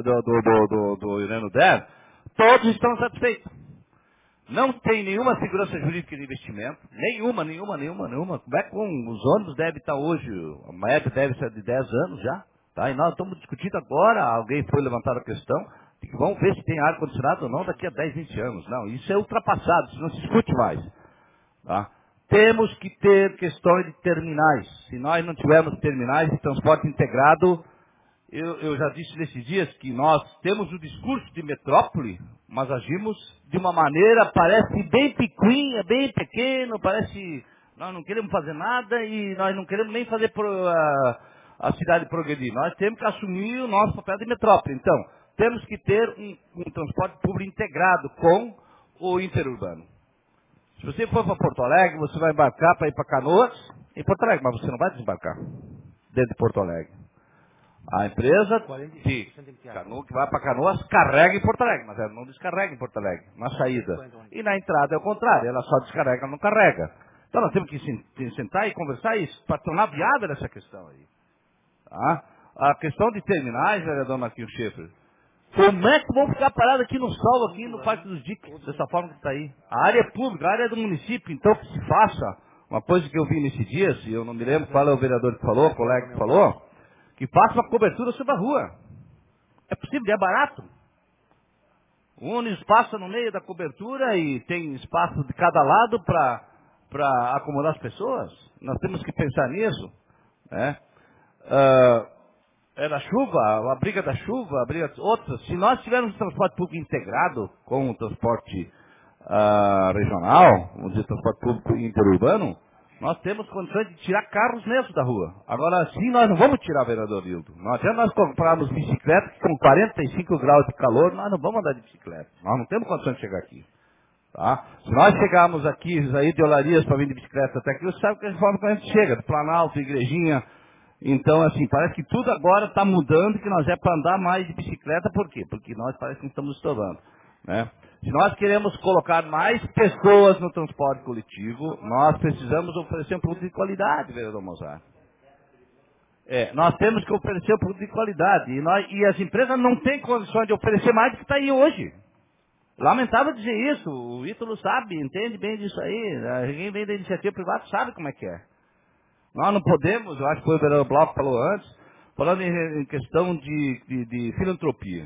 do Ireno Der. Todos estão satisfeitos. Não tem nenhuma segurança jurídica de investimento. Nenhuma. Como é que os ônibus devem estar hoje? A média deve ser de 10 anos já. Tá? E nós estamos discutindo agora, alguém foi levantar a questão, de que vamos ver se tem ar-condicionado ou não daqui a 10, 20 anos. Não, isso é ultrapassado, isso não se discute mais. Tá? Temos que ter questões de terminais. Se nós não tivermos terminais de transporte integrado, eu já disse nesses dias que nós temos o discurso de metrópole, mas agimos de uma maneira, parece bem picuinha, bem pequeno, parece nós não queremos fazer nada e nós não queremos nem fazer a cidade progredir. Nós temos que assumir o nosso papel de metrópole. Então, temos que ter um transporte público integrado com o interurbano. Se você for para Porto Alegre, você vai embarcar para ir para Canoas, em Porto Alegre, mas você não vai desembarcar dentro de Porto Alegre. A empresa de Canoa que vai para Canoas carrega em Porto Alegre, mas ela não descarrega em Porto Alegre, na saída. E na entrada é o contrário, ela só descarrega, ela não carrega. Então nós temos que sentar e conversar isso, para tornar viável essa questão aí. Tá? A questão de terminais, vereador Marquinhos Schaefer, como é que vão ficar parados aqui no sol, aqui no Parque dos Diques, dessa forma que está aí? A área é pública, a área é do município, então que se faça, uma coisa que eu vi nesses dias, e eu não me lembro qual é o vereador que falou, o colega que falou, que faça uma cobertura sobre a rua. É possível, é barato. Une espaço no meio da cobertura e tem espaço de cada lado para acomodar as pessoas. Nós temos que pensar nisso. Né? É da chuva, a briga da chuva, a briga outras. Se nós tivermos transporte público integrado com o transporte regional, vamos dizer, transporte público interurbano, nós temos condições de tirar carros mesmo da rua. Agora, assim, nós não vamos tirar, vereador Hildo. Até nós comprarmos bicicleta que com 45 graus de calor, nós não vamos andar de bicicleta. Nós não temos condições de chegar aqui. Tá? Se nós chegarmos aqui, sair de Olarias para vir de bicicleta até aqui, você sabe que a forma que a gente chega, do Planalto, Igrejinha. Então, assim, parece que tudo agora está mudando, que nós é para andar mais de bicicleta. Por quê? Porque nós parece que estamos estourando. Né? Se nós queremos colocar mais pessoas no transporte coletivo, nós precisamos oferecer um produto de qualidade, vereador Mozart. Nós temos que oferecer um produto de qualidade. E as empresas não têm condições de oferecer mais do que está aí hoje. Lamentável dizer isso. O Ítalo sabe, entende bem disso aí. Quem vem da iniciativa privada sabe como é que é. Nós não podemos, eu acho que foi o vereador Blau que falou antes, falando em questão de filantropia.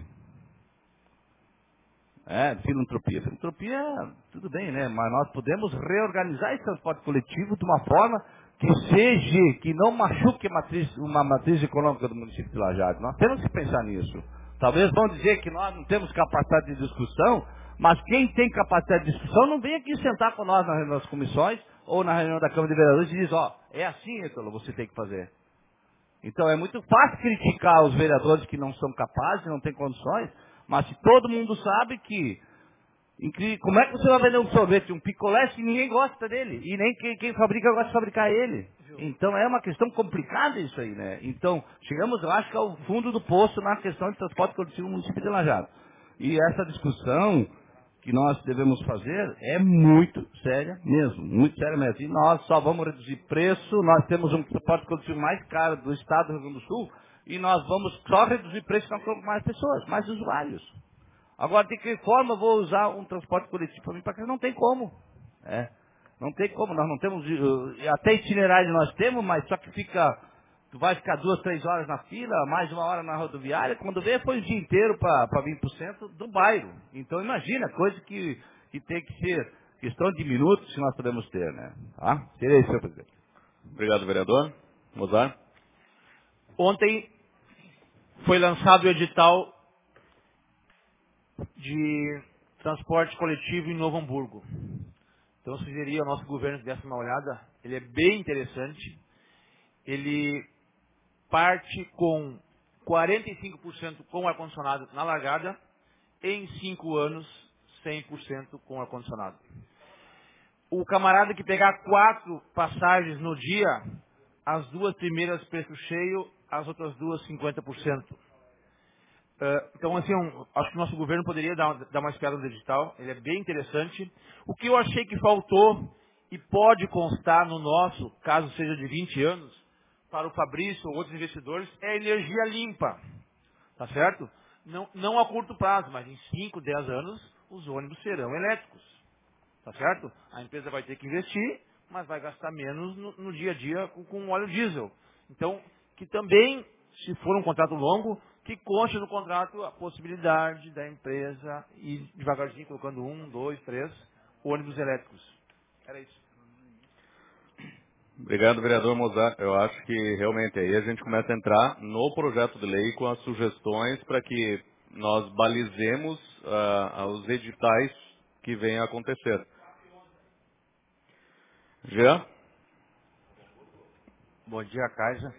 Filantropia. Filantropia, tudo bem, né? Mas nós podemos reorganizar esse transporte coletivo de uma forma que não machuque uma matriz econômica do município de Lajeado. Nós temos que pensar nisso. Talvez vão dizer que nós não temos capacidade de discussão, mas quem tem capacidade de discussão não vem aqui sentar com nós nas comissões ou na reunião da Câmara de Vereadores e diz, é assim, Ítalo, você tem que fazer. Então é muito fácil criticar os vereadores que não são capazes, não têm condições, mas se todo mundo sabe que... Como é que você vai vender um sorvete, um picolé, se ninguém gosta dele? E nem quem fabrica gosta de fabricar ele. Então é uma questão complicada isso aí, né? Então, chegamos, eu acho que ao fundo do poço na questão de transporte coletivo no município de Lajeado. E essa discussão que nós devemos fazer é muito séria mesmo, muito séria mesmo. E nós só vamos reduzir preço, nós temos um transporte coletivo mais caro do estado do Rio Grande do Sul, e nós vamos só reduzir preço com mais pessoas, mais usuários. Agora, de que forma eu vou usar um transporte coletivo para mim? Para que não tem como. Não tem como, nós não temos, até itinerário nós temos, mas só que tu vai ficar 2, 3 horas na fila, mais 1 hora na rodoviária, quando vê foi o dia inteiro para vir para o centro do bairro. Então imagina, coisa que tem que ser questão de minutos que nós podemos ter, né? Tá? Seria isso, senhor presidente. Obrigado, vereador. Mozart. Ontem foi lançado o edital de transporte coletivo em Novo Hamburgo. Então eu sugeria ao nosso governo que desse uma olhada. Ele é bem interessante. Ele parte com 45% com ar-condicionado na largada, em 5 anos, 100% com ar-condicionado. O camarada que pegar 4 passagens no dia, as 2 primeiras preço cheio, as outras 2, 50%. Então, assim, acho que o nosso governo poderia dar uma espiada no digital. Ele é bem interessante. O que eu achei que faltou, e pode constar no nosso, caso seja de 20 anos, para o Fabrício ou outros investidores, é a energia limpa. Tá certo? Não a curto prazo, mas em 5, 10 anos, os ônibus serão elétricos. Tá certo? A empresa vai ter que investir, mas vai gastar menos no dia a dia com óleo diesel. Então, que também, se for um contrato longo, que conste no contrato a possibilidade da empresa ir devagarzinho colocando 1, 2, 3 ônibus elétricos. Era isso. Obrigado, vereador Mozart. Eu acho que realmente aí a gente começa a entrar no projeto de lei com as sugestões para que nós balizemos os editais que venham a acontecer. Jean? Bom dia, Kaiser.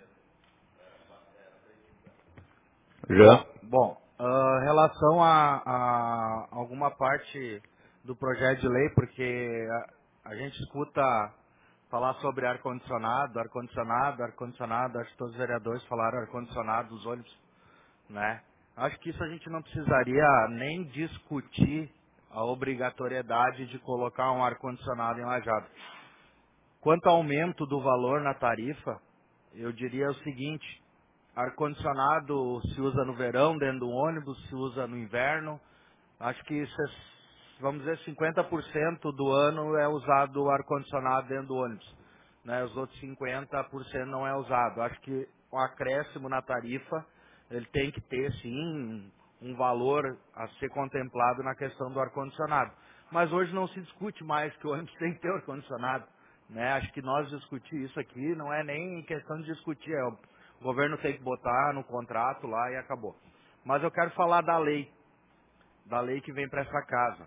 Jean? Bom, em relação a alguma parte do projeto de lei, porque a gente escuta falar sobre ar-condicionado, acho que todos os vereadores falaram ar-condicionado dos ônibus, né? Acho que isso a gente não precisaria nem discutir a obrigatoriedade de colocar um ar-condicionado em Lajeado. Quanto ao aumento do valor na tarifa, eu diria o seguinte: ar-condicionado se usa no verão dentro do ônibus, se usa no inverno. Acho que isso vamos dizer, 50% do ano é usado ar-condicionado dentro do ônibus, né? Os outros 50% não é usado. Acho que o acréscimo na tarifa, ele tem que ter, sim, um valor a ser contemplado na questão do ar-condicionado. Mas hoje não se discute mais que o ônibus tem que ter ar-condicionado, né? Acho que nós discutir isso aqui não é nem questão de discutir, o governo tem que botar no contrato lá e acabou. Mas eu quero falar da lei que vem para essa casa.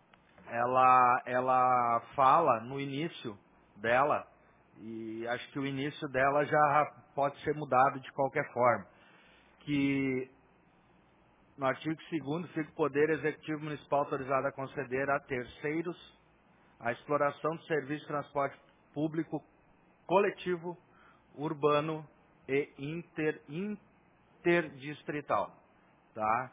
Ela fala no início dela, e acho que o início dela já pode ser mudado de qualquer forma, que no artigo 2º fica o Poder Executivo Municipal autorizado a conceder a terceiros a exploração do serviço de transporte público coletivo, urbano e interdistrital. Tá?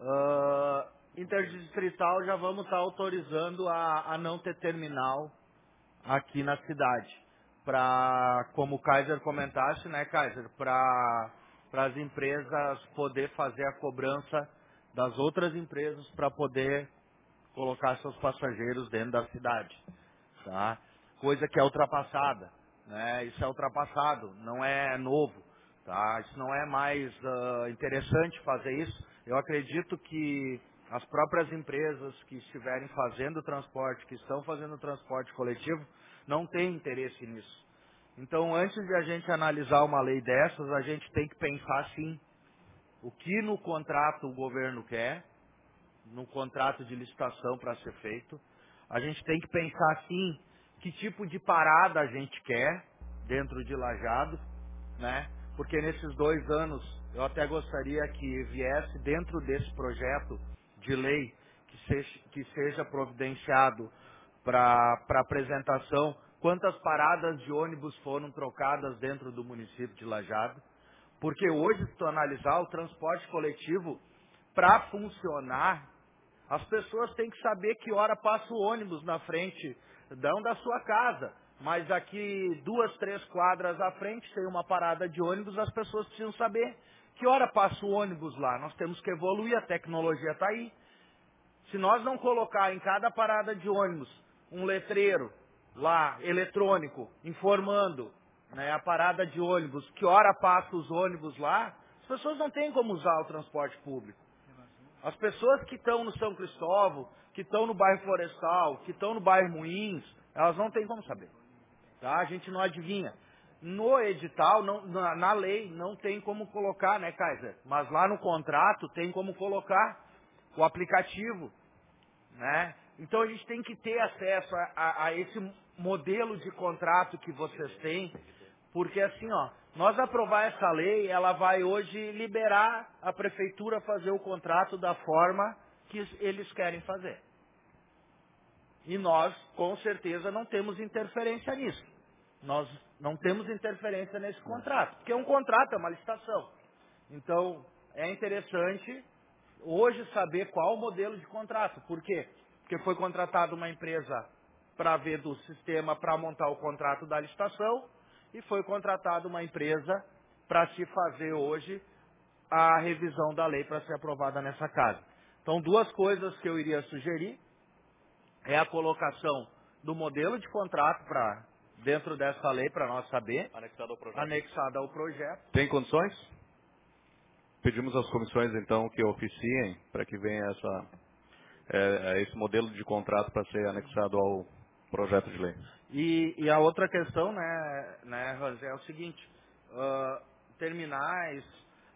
Interdistrital já vamos estar autorizando a não ter terminal aqui na cidade. Como o Kaiser comentasse, né, Kaiser? Para as empresas poder fazer a cobrança das outras empresas para poder colocar seus passageiros dentro da cidade. Tá? Coisa que é ultrapassada, né? Isso é ultrapassado, não é novo, tá? Isso não é mais interessante fazer isso. Eu acredito que as próprias empresas que estiverem fazendo transporte, que estão fazendo transporte coletivo, não têm interesse nisso. Então, antes de a gente analisar uma lei dessas, a gente tem que pensar, sim, o que no contrato o governo quer, no contrato de licitação para ser feito. A gente tem que pensar, sim, que tipo de parada a gente quer dentro de Lajeado, né? Porque nesses 2 anos eu até gostaria que viesse dentro desse projeto de lei que seja providenciado para apresentação quantas paradas de ônibus foram trocadas dentro do município de Lajeado. Porque hoje, se tu analisar o transporte coletivo, para funcionar, as pessoas têm que saber que hora passa o ônibus na frente, não da sua casa, mas aqui 2, 3 quadras à frente tem uma parada de ônibus, as pessoas precisam saber que hora passa o ônibus lá. Nós temos que evoluir, a tecnologia está aí. Se nós não colocar em cada parada de ônibus um letreiro lá, eletrônico, informando, né, a parada de ônibus, que hora passa os ônibus lá, as pessoas não têm como usar o transporte público. As pessoas que estão no São Cristóvão, que estão no bairro Florestal, que estão no bairro Moinhos, elas não têm como saber. Tá? A gente não adivinha. No edital, na lei, não tem como colocar, né, Kaiser? Mas lá no contrato tem como colocar o aplicativo, né? Então a gente tem que ter acesso a esse modelo de contrato que vocês têm, porque assim, ó, nós aprovar essa lei, ela vai hoje liberar a prefeitura a fazer o contrato da forma que eles querem fazer. E nós, com certeza, não temos interferência nisso. Nós não temos interferência nesse contrato, porque é um contrato, é uma licitação. Então, é interessante hoje saber qual o modelo de contrato. Por quê? Porque foi contratada uma empresa para ver do sistema, para montar o contrato da licitação, e foi contratada uma empresa para se fazer hoje a revisão da lei para ser aprovada nessa casa. Então, duas coisas que eu iria sugerir é a colocação do modelo de contrato para dentro dessa lei, para nós saber, anexada ao projeto. Tem condições? Pedimos às comissões, então, que oficiem para que venha esse modelo de contrato para ser anexado ao projeto de lei. E a outra questão, né, Rosé, é o seguinte, terminais,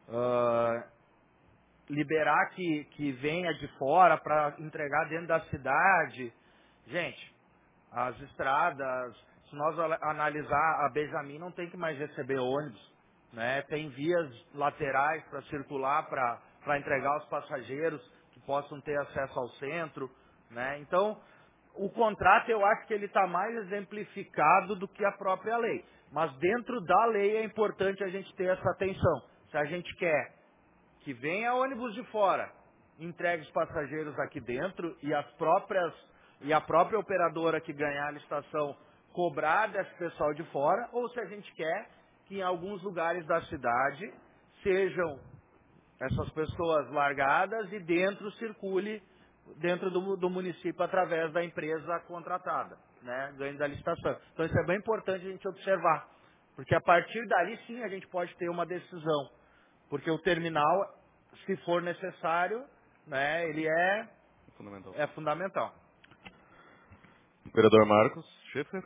liberar que venha de fora para entregar dentro da cidade. Gente, as estradas, se nós analisar, a Benjamin não tem que mais receber ônibus, né? Tem vias laterais para circular, para entregar aos passageiros que possam ter acesso ao centro, né? Então, o contrato eu acho que ele está mais exemplificado do que a própria lei. Mas dentro da lei é importante a gente ter essa atenção. Se a gente quer que venha ônibus de fora, entregue os passageiros aqui dentro e a própria operadora que ganhar a licitação cobrar desse pessoal de fora, ou se a gente quer que em alguns lugares da cidade sejam essas pessoas largadas e dentro circule dentro do município através da empresa contratada, né, ganho da licitação. Então isso é bem importante a gente observar, porque a partir dali sim a gente pode ter uma decisão, porque o terminal, se for necessário, né, ele é fundamental. Vereador Marcos Schiffer.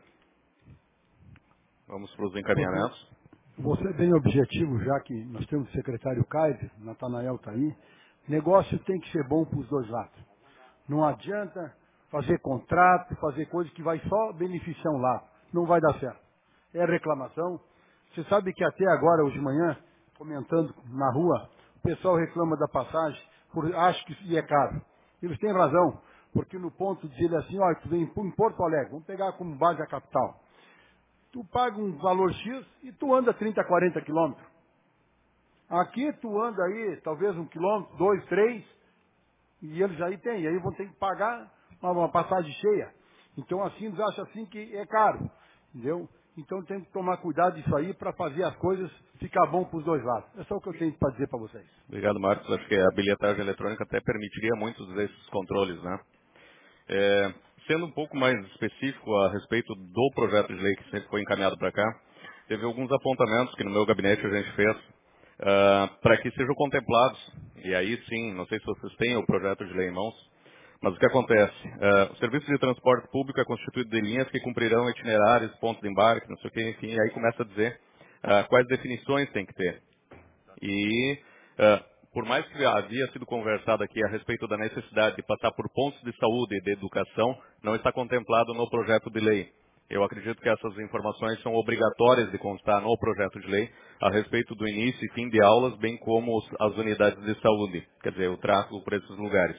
Vamos para os encaminhamentos. Vou ser bem objetivo, já que nós temos o secretário Kaiser, Natanael está aí. Negócio tem que ser bom para os dois lados. Não adianta fazer contrato, fazer coisa que vai só beneficiar um lado. Não vai dar certo. É reclamação. Você sabe que até agora, hoje de manhã, comentando na rua, o pessoal reclama da passagem, acho que é caro. Eles têm razão, porque no ponto de dizer assim, olha, tu vem em Porto Alegre, vamos pegar como base a capital. Tu paga um valor X e tu anda 30, 40 quilômetros. Aqui tu anda aí, talvez 1 quilômetro, 2, 3, e eles aí têm, e aí vão ter que pagar uma passagem cheia. Então assim, eles acham assim que é caro, entendeu? Então tem que tomar cuidado disso aí para fazer as coisas ficar bom para os dois lados. É só o que eu tenho para dizer para vocês. Obrigado, Marcos. Acho que a bilhetagem eletrônica até permitiria muitos desses controles, né? Sendo um pouco mais específico a respeito do projeto de lei que sempre foi encaminhado para cá, teve alguns apontamentos que no meu gabinete a gente fez para que sejam contemplados, e aí sim, não sei se vocês têm o projeto de lei em mãos, mas o que acontece? O serviço de transporte público é constituído de linhas que cumprirão itinerários, pontos de embarque, não sei o que, enfim, e aí começa a dizer quais definições tem que ter. E por mais que havia sido conversado aqui a respeito da necessidade de passar por pontos de saúde e de educação, não está contemplado no projeto de lei. Eu acredito que essas informações são obrigatórias de constar no projeto de lei a respeito do início e fim de aulas, bem como as unidades de saúde, quer dizer, o tráfego por esses lugares.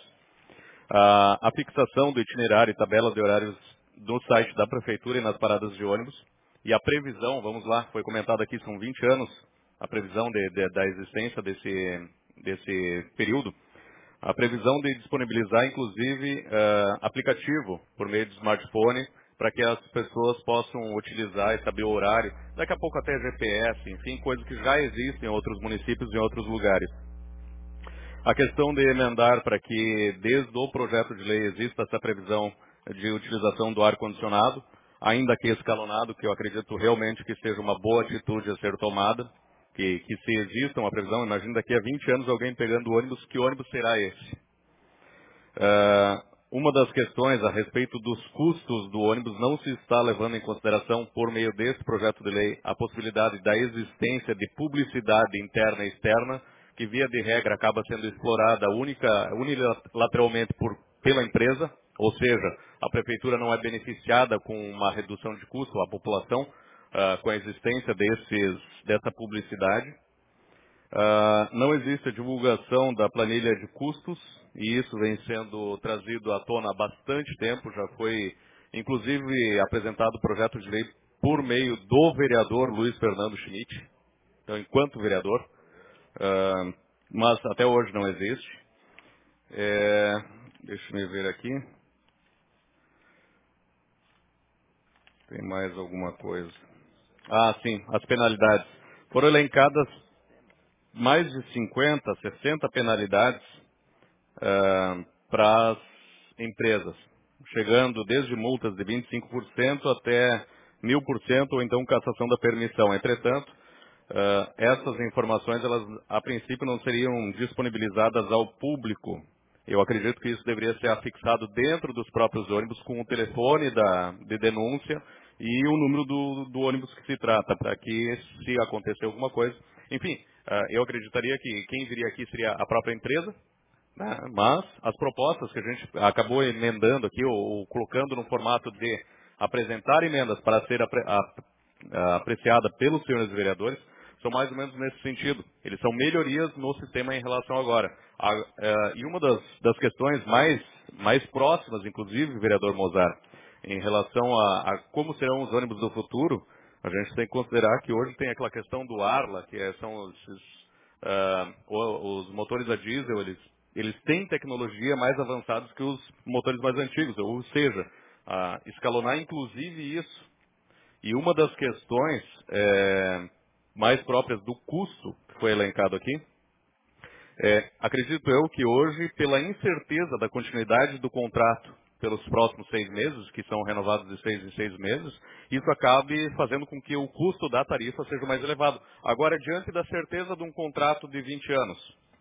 A fixação do itinerário e tabela de horários no site da Prefeitura e nas paradas de ônibus. E a previsão, vamos lá, foi comentado aqui, são 20 anos, a previsão da existência desse período, a previsão de disponibilizar, inclusive, aplicativo por meio de smartphone, para que as pessoas possam utilizar e saber o horário, daqui a pouco até GPS, enfim, coisas que já existem em outros municípios e em outros lugares. A questão de emendar para que, desde o projeto de lei, exista essa previsão de utilização do ar-condicionado, ainda que escalonado, que eu acredito realmente que seja uma boa atitude a ser tomada, que se exista uma previsão, imagina daqui a 20 anos alguém pegando o ônibus, que ônibus será esse? Uma das questões a respeito dos custos do ônibus não se está levando em consideração, por meio desse projeto de lei, a possibilidade da existência de publicidade interna e externa, que via de regra acaba sendo explorada unilateralmente pela empresa, ou seja, a prefeitura não é beneficiada com uma redução de custo, a população, com a existência dessa publicidade. Não existe a divulgação da planilha de custos, e isso vem sendo trazido à tona há bastante tempo. Já foi, inclusive, apresentado o projeto de lei por meio do vereador Luiz Fernando Schmidt, então, enquanto vereador, mas até hoje não existe. Deixa eu ver aqui. Tem mais alguma coisa? Sim, as penalidades. Foram elencadas mais de 50, 60 penalidades para as empresas, chegando desde multas de 25% até 1000% ou então cassação da permissão. Entretanto, essas informações, elas a princípio não seriam disponibilizadas ao público. Eu acredito que isso deveria ser afixado dentro dos próprios ônibus com o telefone de denúncia e o número do ônibus que se trata, para que, se acontecer alguma coisa, enfim, eu acreditaria que quem viria aqui seria a própria empresa, né? Mas as propostas que a gente acabou emendando aqui, ou colocando no formato de apresentar emendas para ser apreciada pelos senhores vereadores, são mais ou menos nesse sentido. Eles são melhorias no sistema em relação agora. E uma das questões mais próximas, inclusive, vereador Mozart, em relação a como serão os ônibus do futuro, a gente tem que considerar que hoje tem aquela questão do Arla, que são os motores a diesel, eles têm tecnologia mais avançada que os motores mais antigos, ou seja, escalonar inclusive isso. E uma das questões mais próprias do custo, que foi elencado aqui, acredito eu que hoje, pela incerteza da continuidade do contrato pelos próximos 6 meses, que são renovados de 6 em 6 meses, isso acabe fazendo com que o custo da tarifa seja mais elevado. Agora, diante da certeza de um contrato de 20 anos,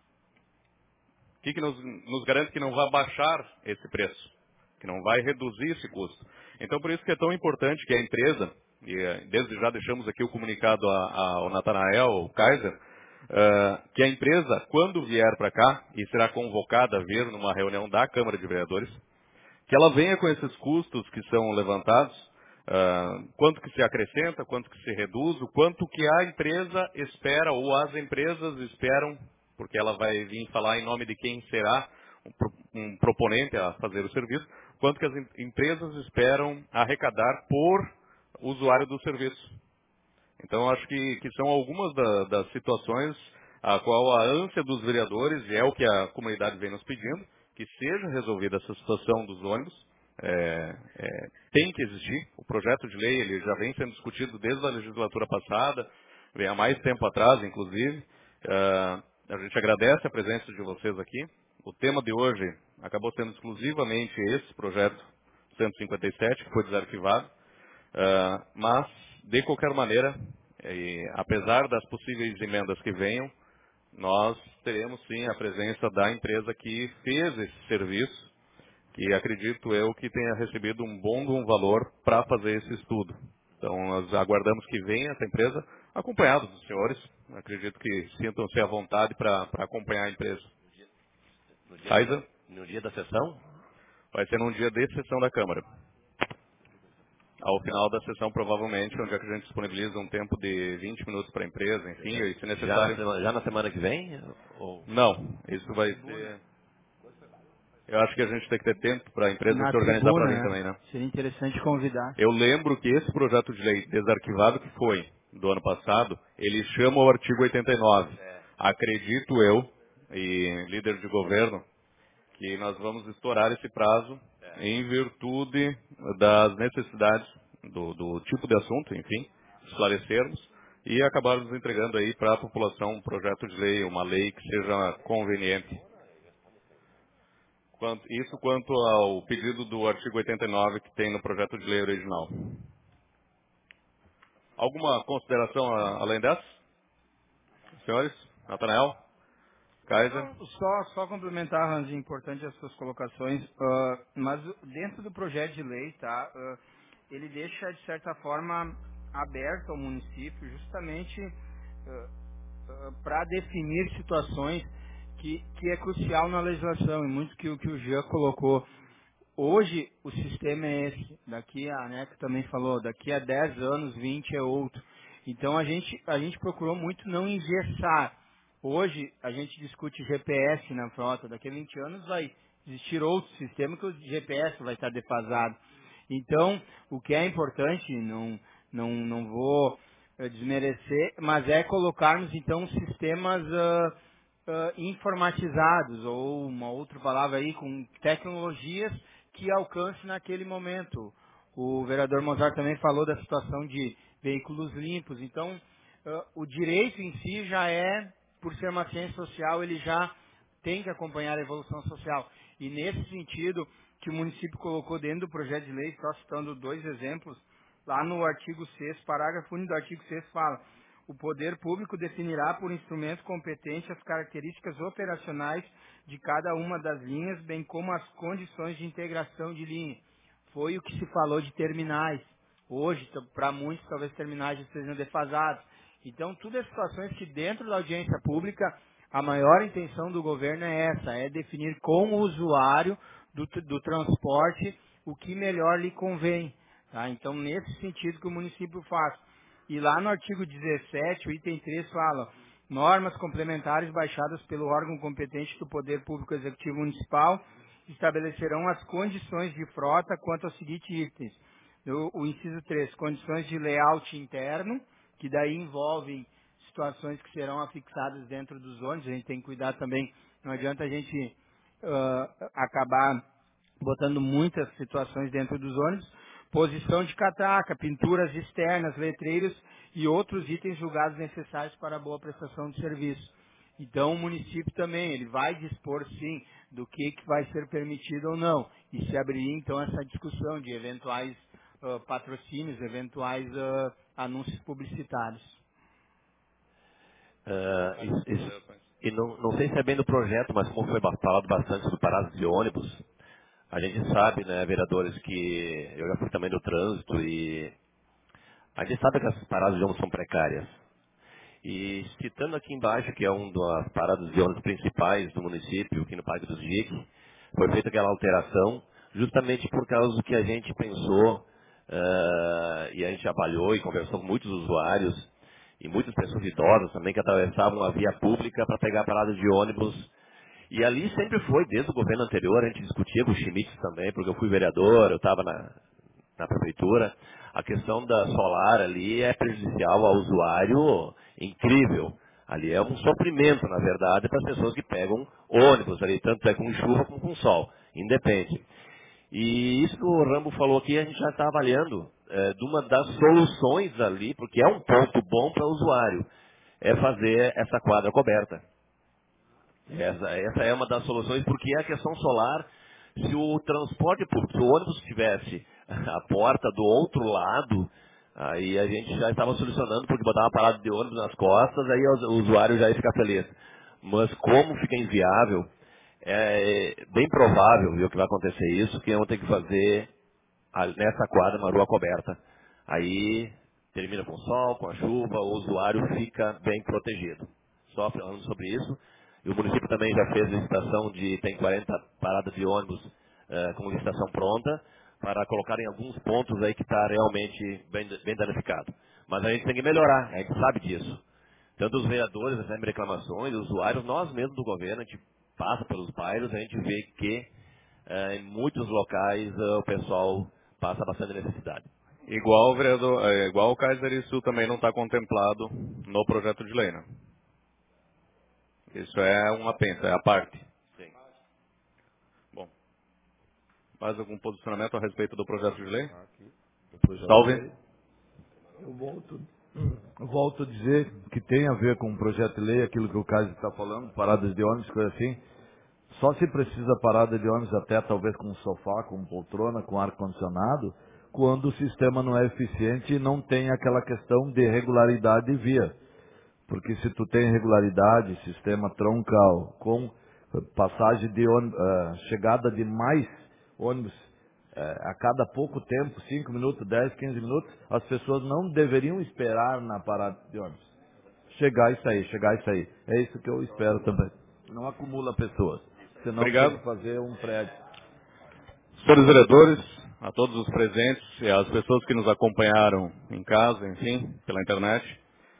o que nos garante que não vai baixar esse preço, que não vai reduzir esse custo? Então, por isso que é tão importante que a empresa, e desde já deixamos aqui o comunicado ao Natanael, ao Kaiser, que a empresa, quando vier para cá, e será convocada a vir numa reunião da Câmara de Vereadores, que ela venha com esses custos que são levantados, quanto que se acrescenta, quanto que se reduz, o quanto que a empresa espera, ou as empresas esperam, porque ela vai vir falar em nome de quem será um proponente a fazer o serviço, quanto que as empresas esperam arrecadar por usuário do serviço. Então, acho que são algumas das situações a qual a ânsia dos vereadores, e é o que a comunidade vem nos pedindo, que seja resolvida essa situação dos ônibus. Tem que existir. O projeto de lei ele já vem sendo discutido desde a legislatura passada, vem há mais tempo atrás, inclusive. A gente agradece a presença de vocês aqui. O tema de hoje acabou sendo exclusivamente esse projeto 157, que foi desarquivado. Mas, de qualquer maneira, apesar das possíveis emendas que venham, nós teremos sim a presença da empresa que fez esse serviço, que acredito eu que tenha recebido um bom valor para fazer esse estudo. Então, nós aguardamos que venha essa empresa, acompanhados dos senhores. Acredito que sintam-se à vontade para acompanhar a empresa. No dia da sessão? Vai ser num dia de sessão da Câmara. Ao final da sessão, provavelmente, onde é que a gente disponibiliza um tempo de 20 minutos para a empresa, enfim, e se necessário... Já na semana que vem? Não, isso vai ser... Eu acho que a gente tem que ter tempo para a empresa se organizar para vir também, né? Seria interessante convidar. Eu lembro que esse projeto de lei desarquivado que foi do ano passado, ele chama o artigo 89. Acredito eu, e líder de governo, que nós vamos estourar esse prazo em virtude das necessidades do tipo de assunto, enfim, esclarecermos e acabarmos entregando aí para a população um projeto de lei, uma lei que seja conveniente. Isso quanto ao pedido do artigo 89 que tem no projeto de lei original. Alguma consideração além dessa? Senhores? Natanael? Kaiser? Só complementar, Ranzinho, importante as suas colocações, mas dentro do projeto de lei, tá, ele deixa, de certa forma, aberto ao município justamente para definir situações que é crucial na legislação, e muito que o Jean colocou. Hoje o sistema é esse, daqui a ANEC também falou, daqui a 10 anos, 20 é outro. Então a gente procurou muito não engessar. Hoje a gente discute GPS na frota, daqui a 20 anos vai existir outro sistema que o GPS vai estar defasado. Então, o que é importante, não vou desmerecer, mas é colocarmos então sistemas informatizados, ou uma outra palavra aí, com tecnologias que alcance naquele momento. O vereador Mozart também falou da situação de veículos limpos. Então, o direito em si já é, por ser uma ciência social, ele já tem que acompanhar a evolução social. E nesse sentido, que o município colocou dentro do projeto de lei, só citando 2 exemplos, lá no artigo 6º, parágrafo único do artigo 6º fala: o poder público definirá por instrumento competente as características operacionais de cada uma das linhas, bem como as condições de integração de linha. Foi o que se falou de terminais. Hoje, para muitos, talvez terminais estejam defasados. Então, tudo é situações que dentro da audiência pública, a maior intenção do governo é essa, é definir com o usuário do transporte o que melhor lhe convém. Tá? Então, nesse sentido que o município faz. E lá no artigo 17, o item 3 fala: normas complementares baixadas pelo órgão competente do Poder Público Executivo Municipal estabelecerão as condições de frota quanto aos seguintes itens. O inciso 3, condições de layout interno, que daí envolvem situações que serão afixadas dentro dos ônibus. A gente tem que cuidar também, não adianta a gente acabar botando muitas situações dentro dos ônibus. Posição de catraca, pinturas externas, letreiros e outros itens julgados necessários para a boa prestação de serviço. Então o município também, ele vai dispor sim do que vai ser permitido ou não. E se abrir então essa discussão de eventuais patrocínios, eventuais anúncios publicitários. E não sei se é bem do projeto, mas como foi falado bastante sobre paradas de ônibus, a gente sabe, né, vereadores, que eu já fui também do trânsito, e a gente sabe que as paradas de ônibus são precárias. E citando aqui embaixo, que é uma das paradas de ônibus principais do município, aqui no Parque dos GIC, foi feita aquela alteração justamente por causa do que a gente pensou, e a gente avaliou e conversou com muitos usuários e muitas pessoas idosas também que atravessavam a via pública para pegar a parada de ônibus. E ali sempre foi, desde o governo anterior, a gente discutia com o Schmitz também, porque eu fui vereador, eu estava na prefeitura. A questão da solar ali é prejudicial ao usuário, incrível. Ali é um sofrimento, na verdade, para as pessoas que pegam ônibus ali, tanto é com chuva como com sol, independe. E isso que o Rambo falou aqui, a gente já está avaliando de uma das soluções ali, porque é um ponto bom para o usuário, é fazer essa quadra coberta. Essa é uma das soluções, porque é a questão solar. Se o transporte público, se o ônibus tivesse a porta do outro lado, aí a gente já estava solucionando, porque botar uma parada de ônibus nas costas, aí o usuário já ia ficar feliz. Mas como fica inviável, é bem provável, viu, que vai acontecer isso, que vão ter que fazer nessa quadra uma rua coberta. Aí termina com o sol, com a chuva, o usuário fica bem protegido. Só falando sobre isso. E o município também já fez licitação tem 40 paradas de ônibus com licitação pronta, para colocar em alguns pontos aí que está realmente bem danificado. Mas a gente tem que melhorar, a gente sabe disso. Tanto os vereadores recebem reclamações, os usuários, nós mesmos do governo, a gente passa pelos bairros, a gente vê que em muitos locais o pessoal passa bastante necessidade. Igual o Kaiser, isso também não está contemplado no projeto de lei, né? Isso é uma pensa, é a parte. Sim. Bom, mais algum posicionamento a respeito do projeto de lei? Salve. Eu volto a dizer que tem a ver com o projeto de lei, aquilo que o Cássio está falando, paradas de ônibus, coisa assim. Só se precisa parada de ônibus até talvez com sofá, com poltrona, com ar-condicionado, quando o sistema não é eficiente e não tem aquela questão de regularidade de via. Porque se tu tem regularidade, sistema troncal, com passagem de ônibus, chegada de mais ônibus a cada pouco tempo, 5 minutos, 10, 15 minutos, as pessoas não deveriam esperar na parada de ônibus. Chegar e sair, chegar e sair. É isso que eu espero também. Não acumula pessoas. Senão Obrigado. tem que fazer um prédio. Senhores vereadores, a todos os presentes e às pessoas que nos acompanharam em casa, enfim, pela internet.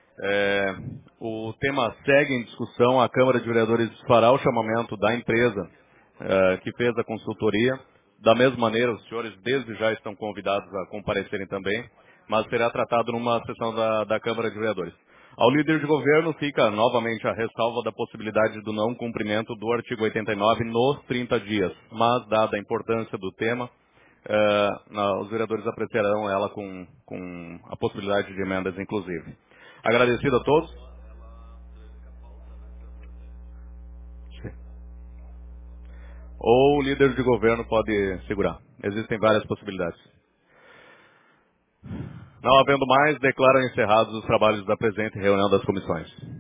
O tema segue em discussão. A Câmara de Vereadores fará o chamamento da empresa que fez a consultoria. Da mesma maneira, os senhores desde já estão convidados a comparecerem também, mas será tratado numa sessão da Câmara de Vereadores. Ao líder de governo fica novamente a ressalva da possibilidade do não cumprimento do artigo 89 nos 30 dias, mas dada a importância do tema, os vereadores apreciarão ela com a possibilidade de emendas inclusive. Agradecido a todos. Ou o líder de governo pode segurar. Existem várias possibilidades. Não havendo mais, declaro encerrados os trabalhos da presente reunião das comissões.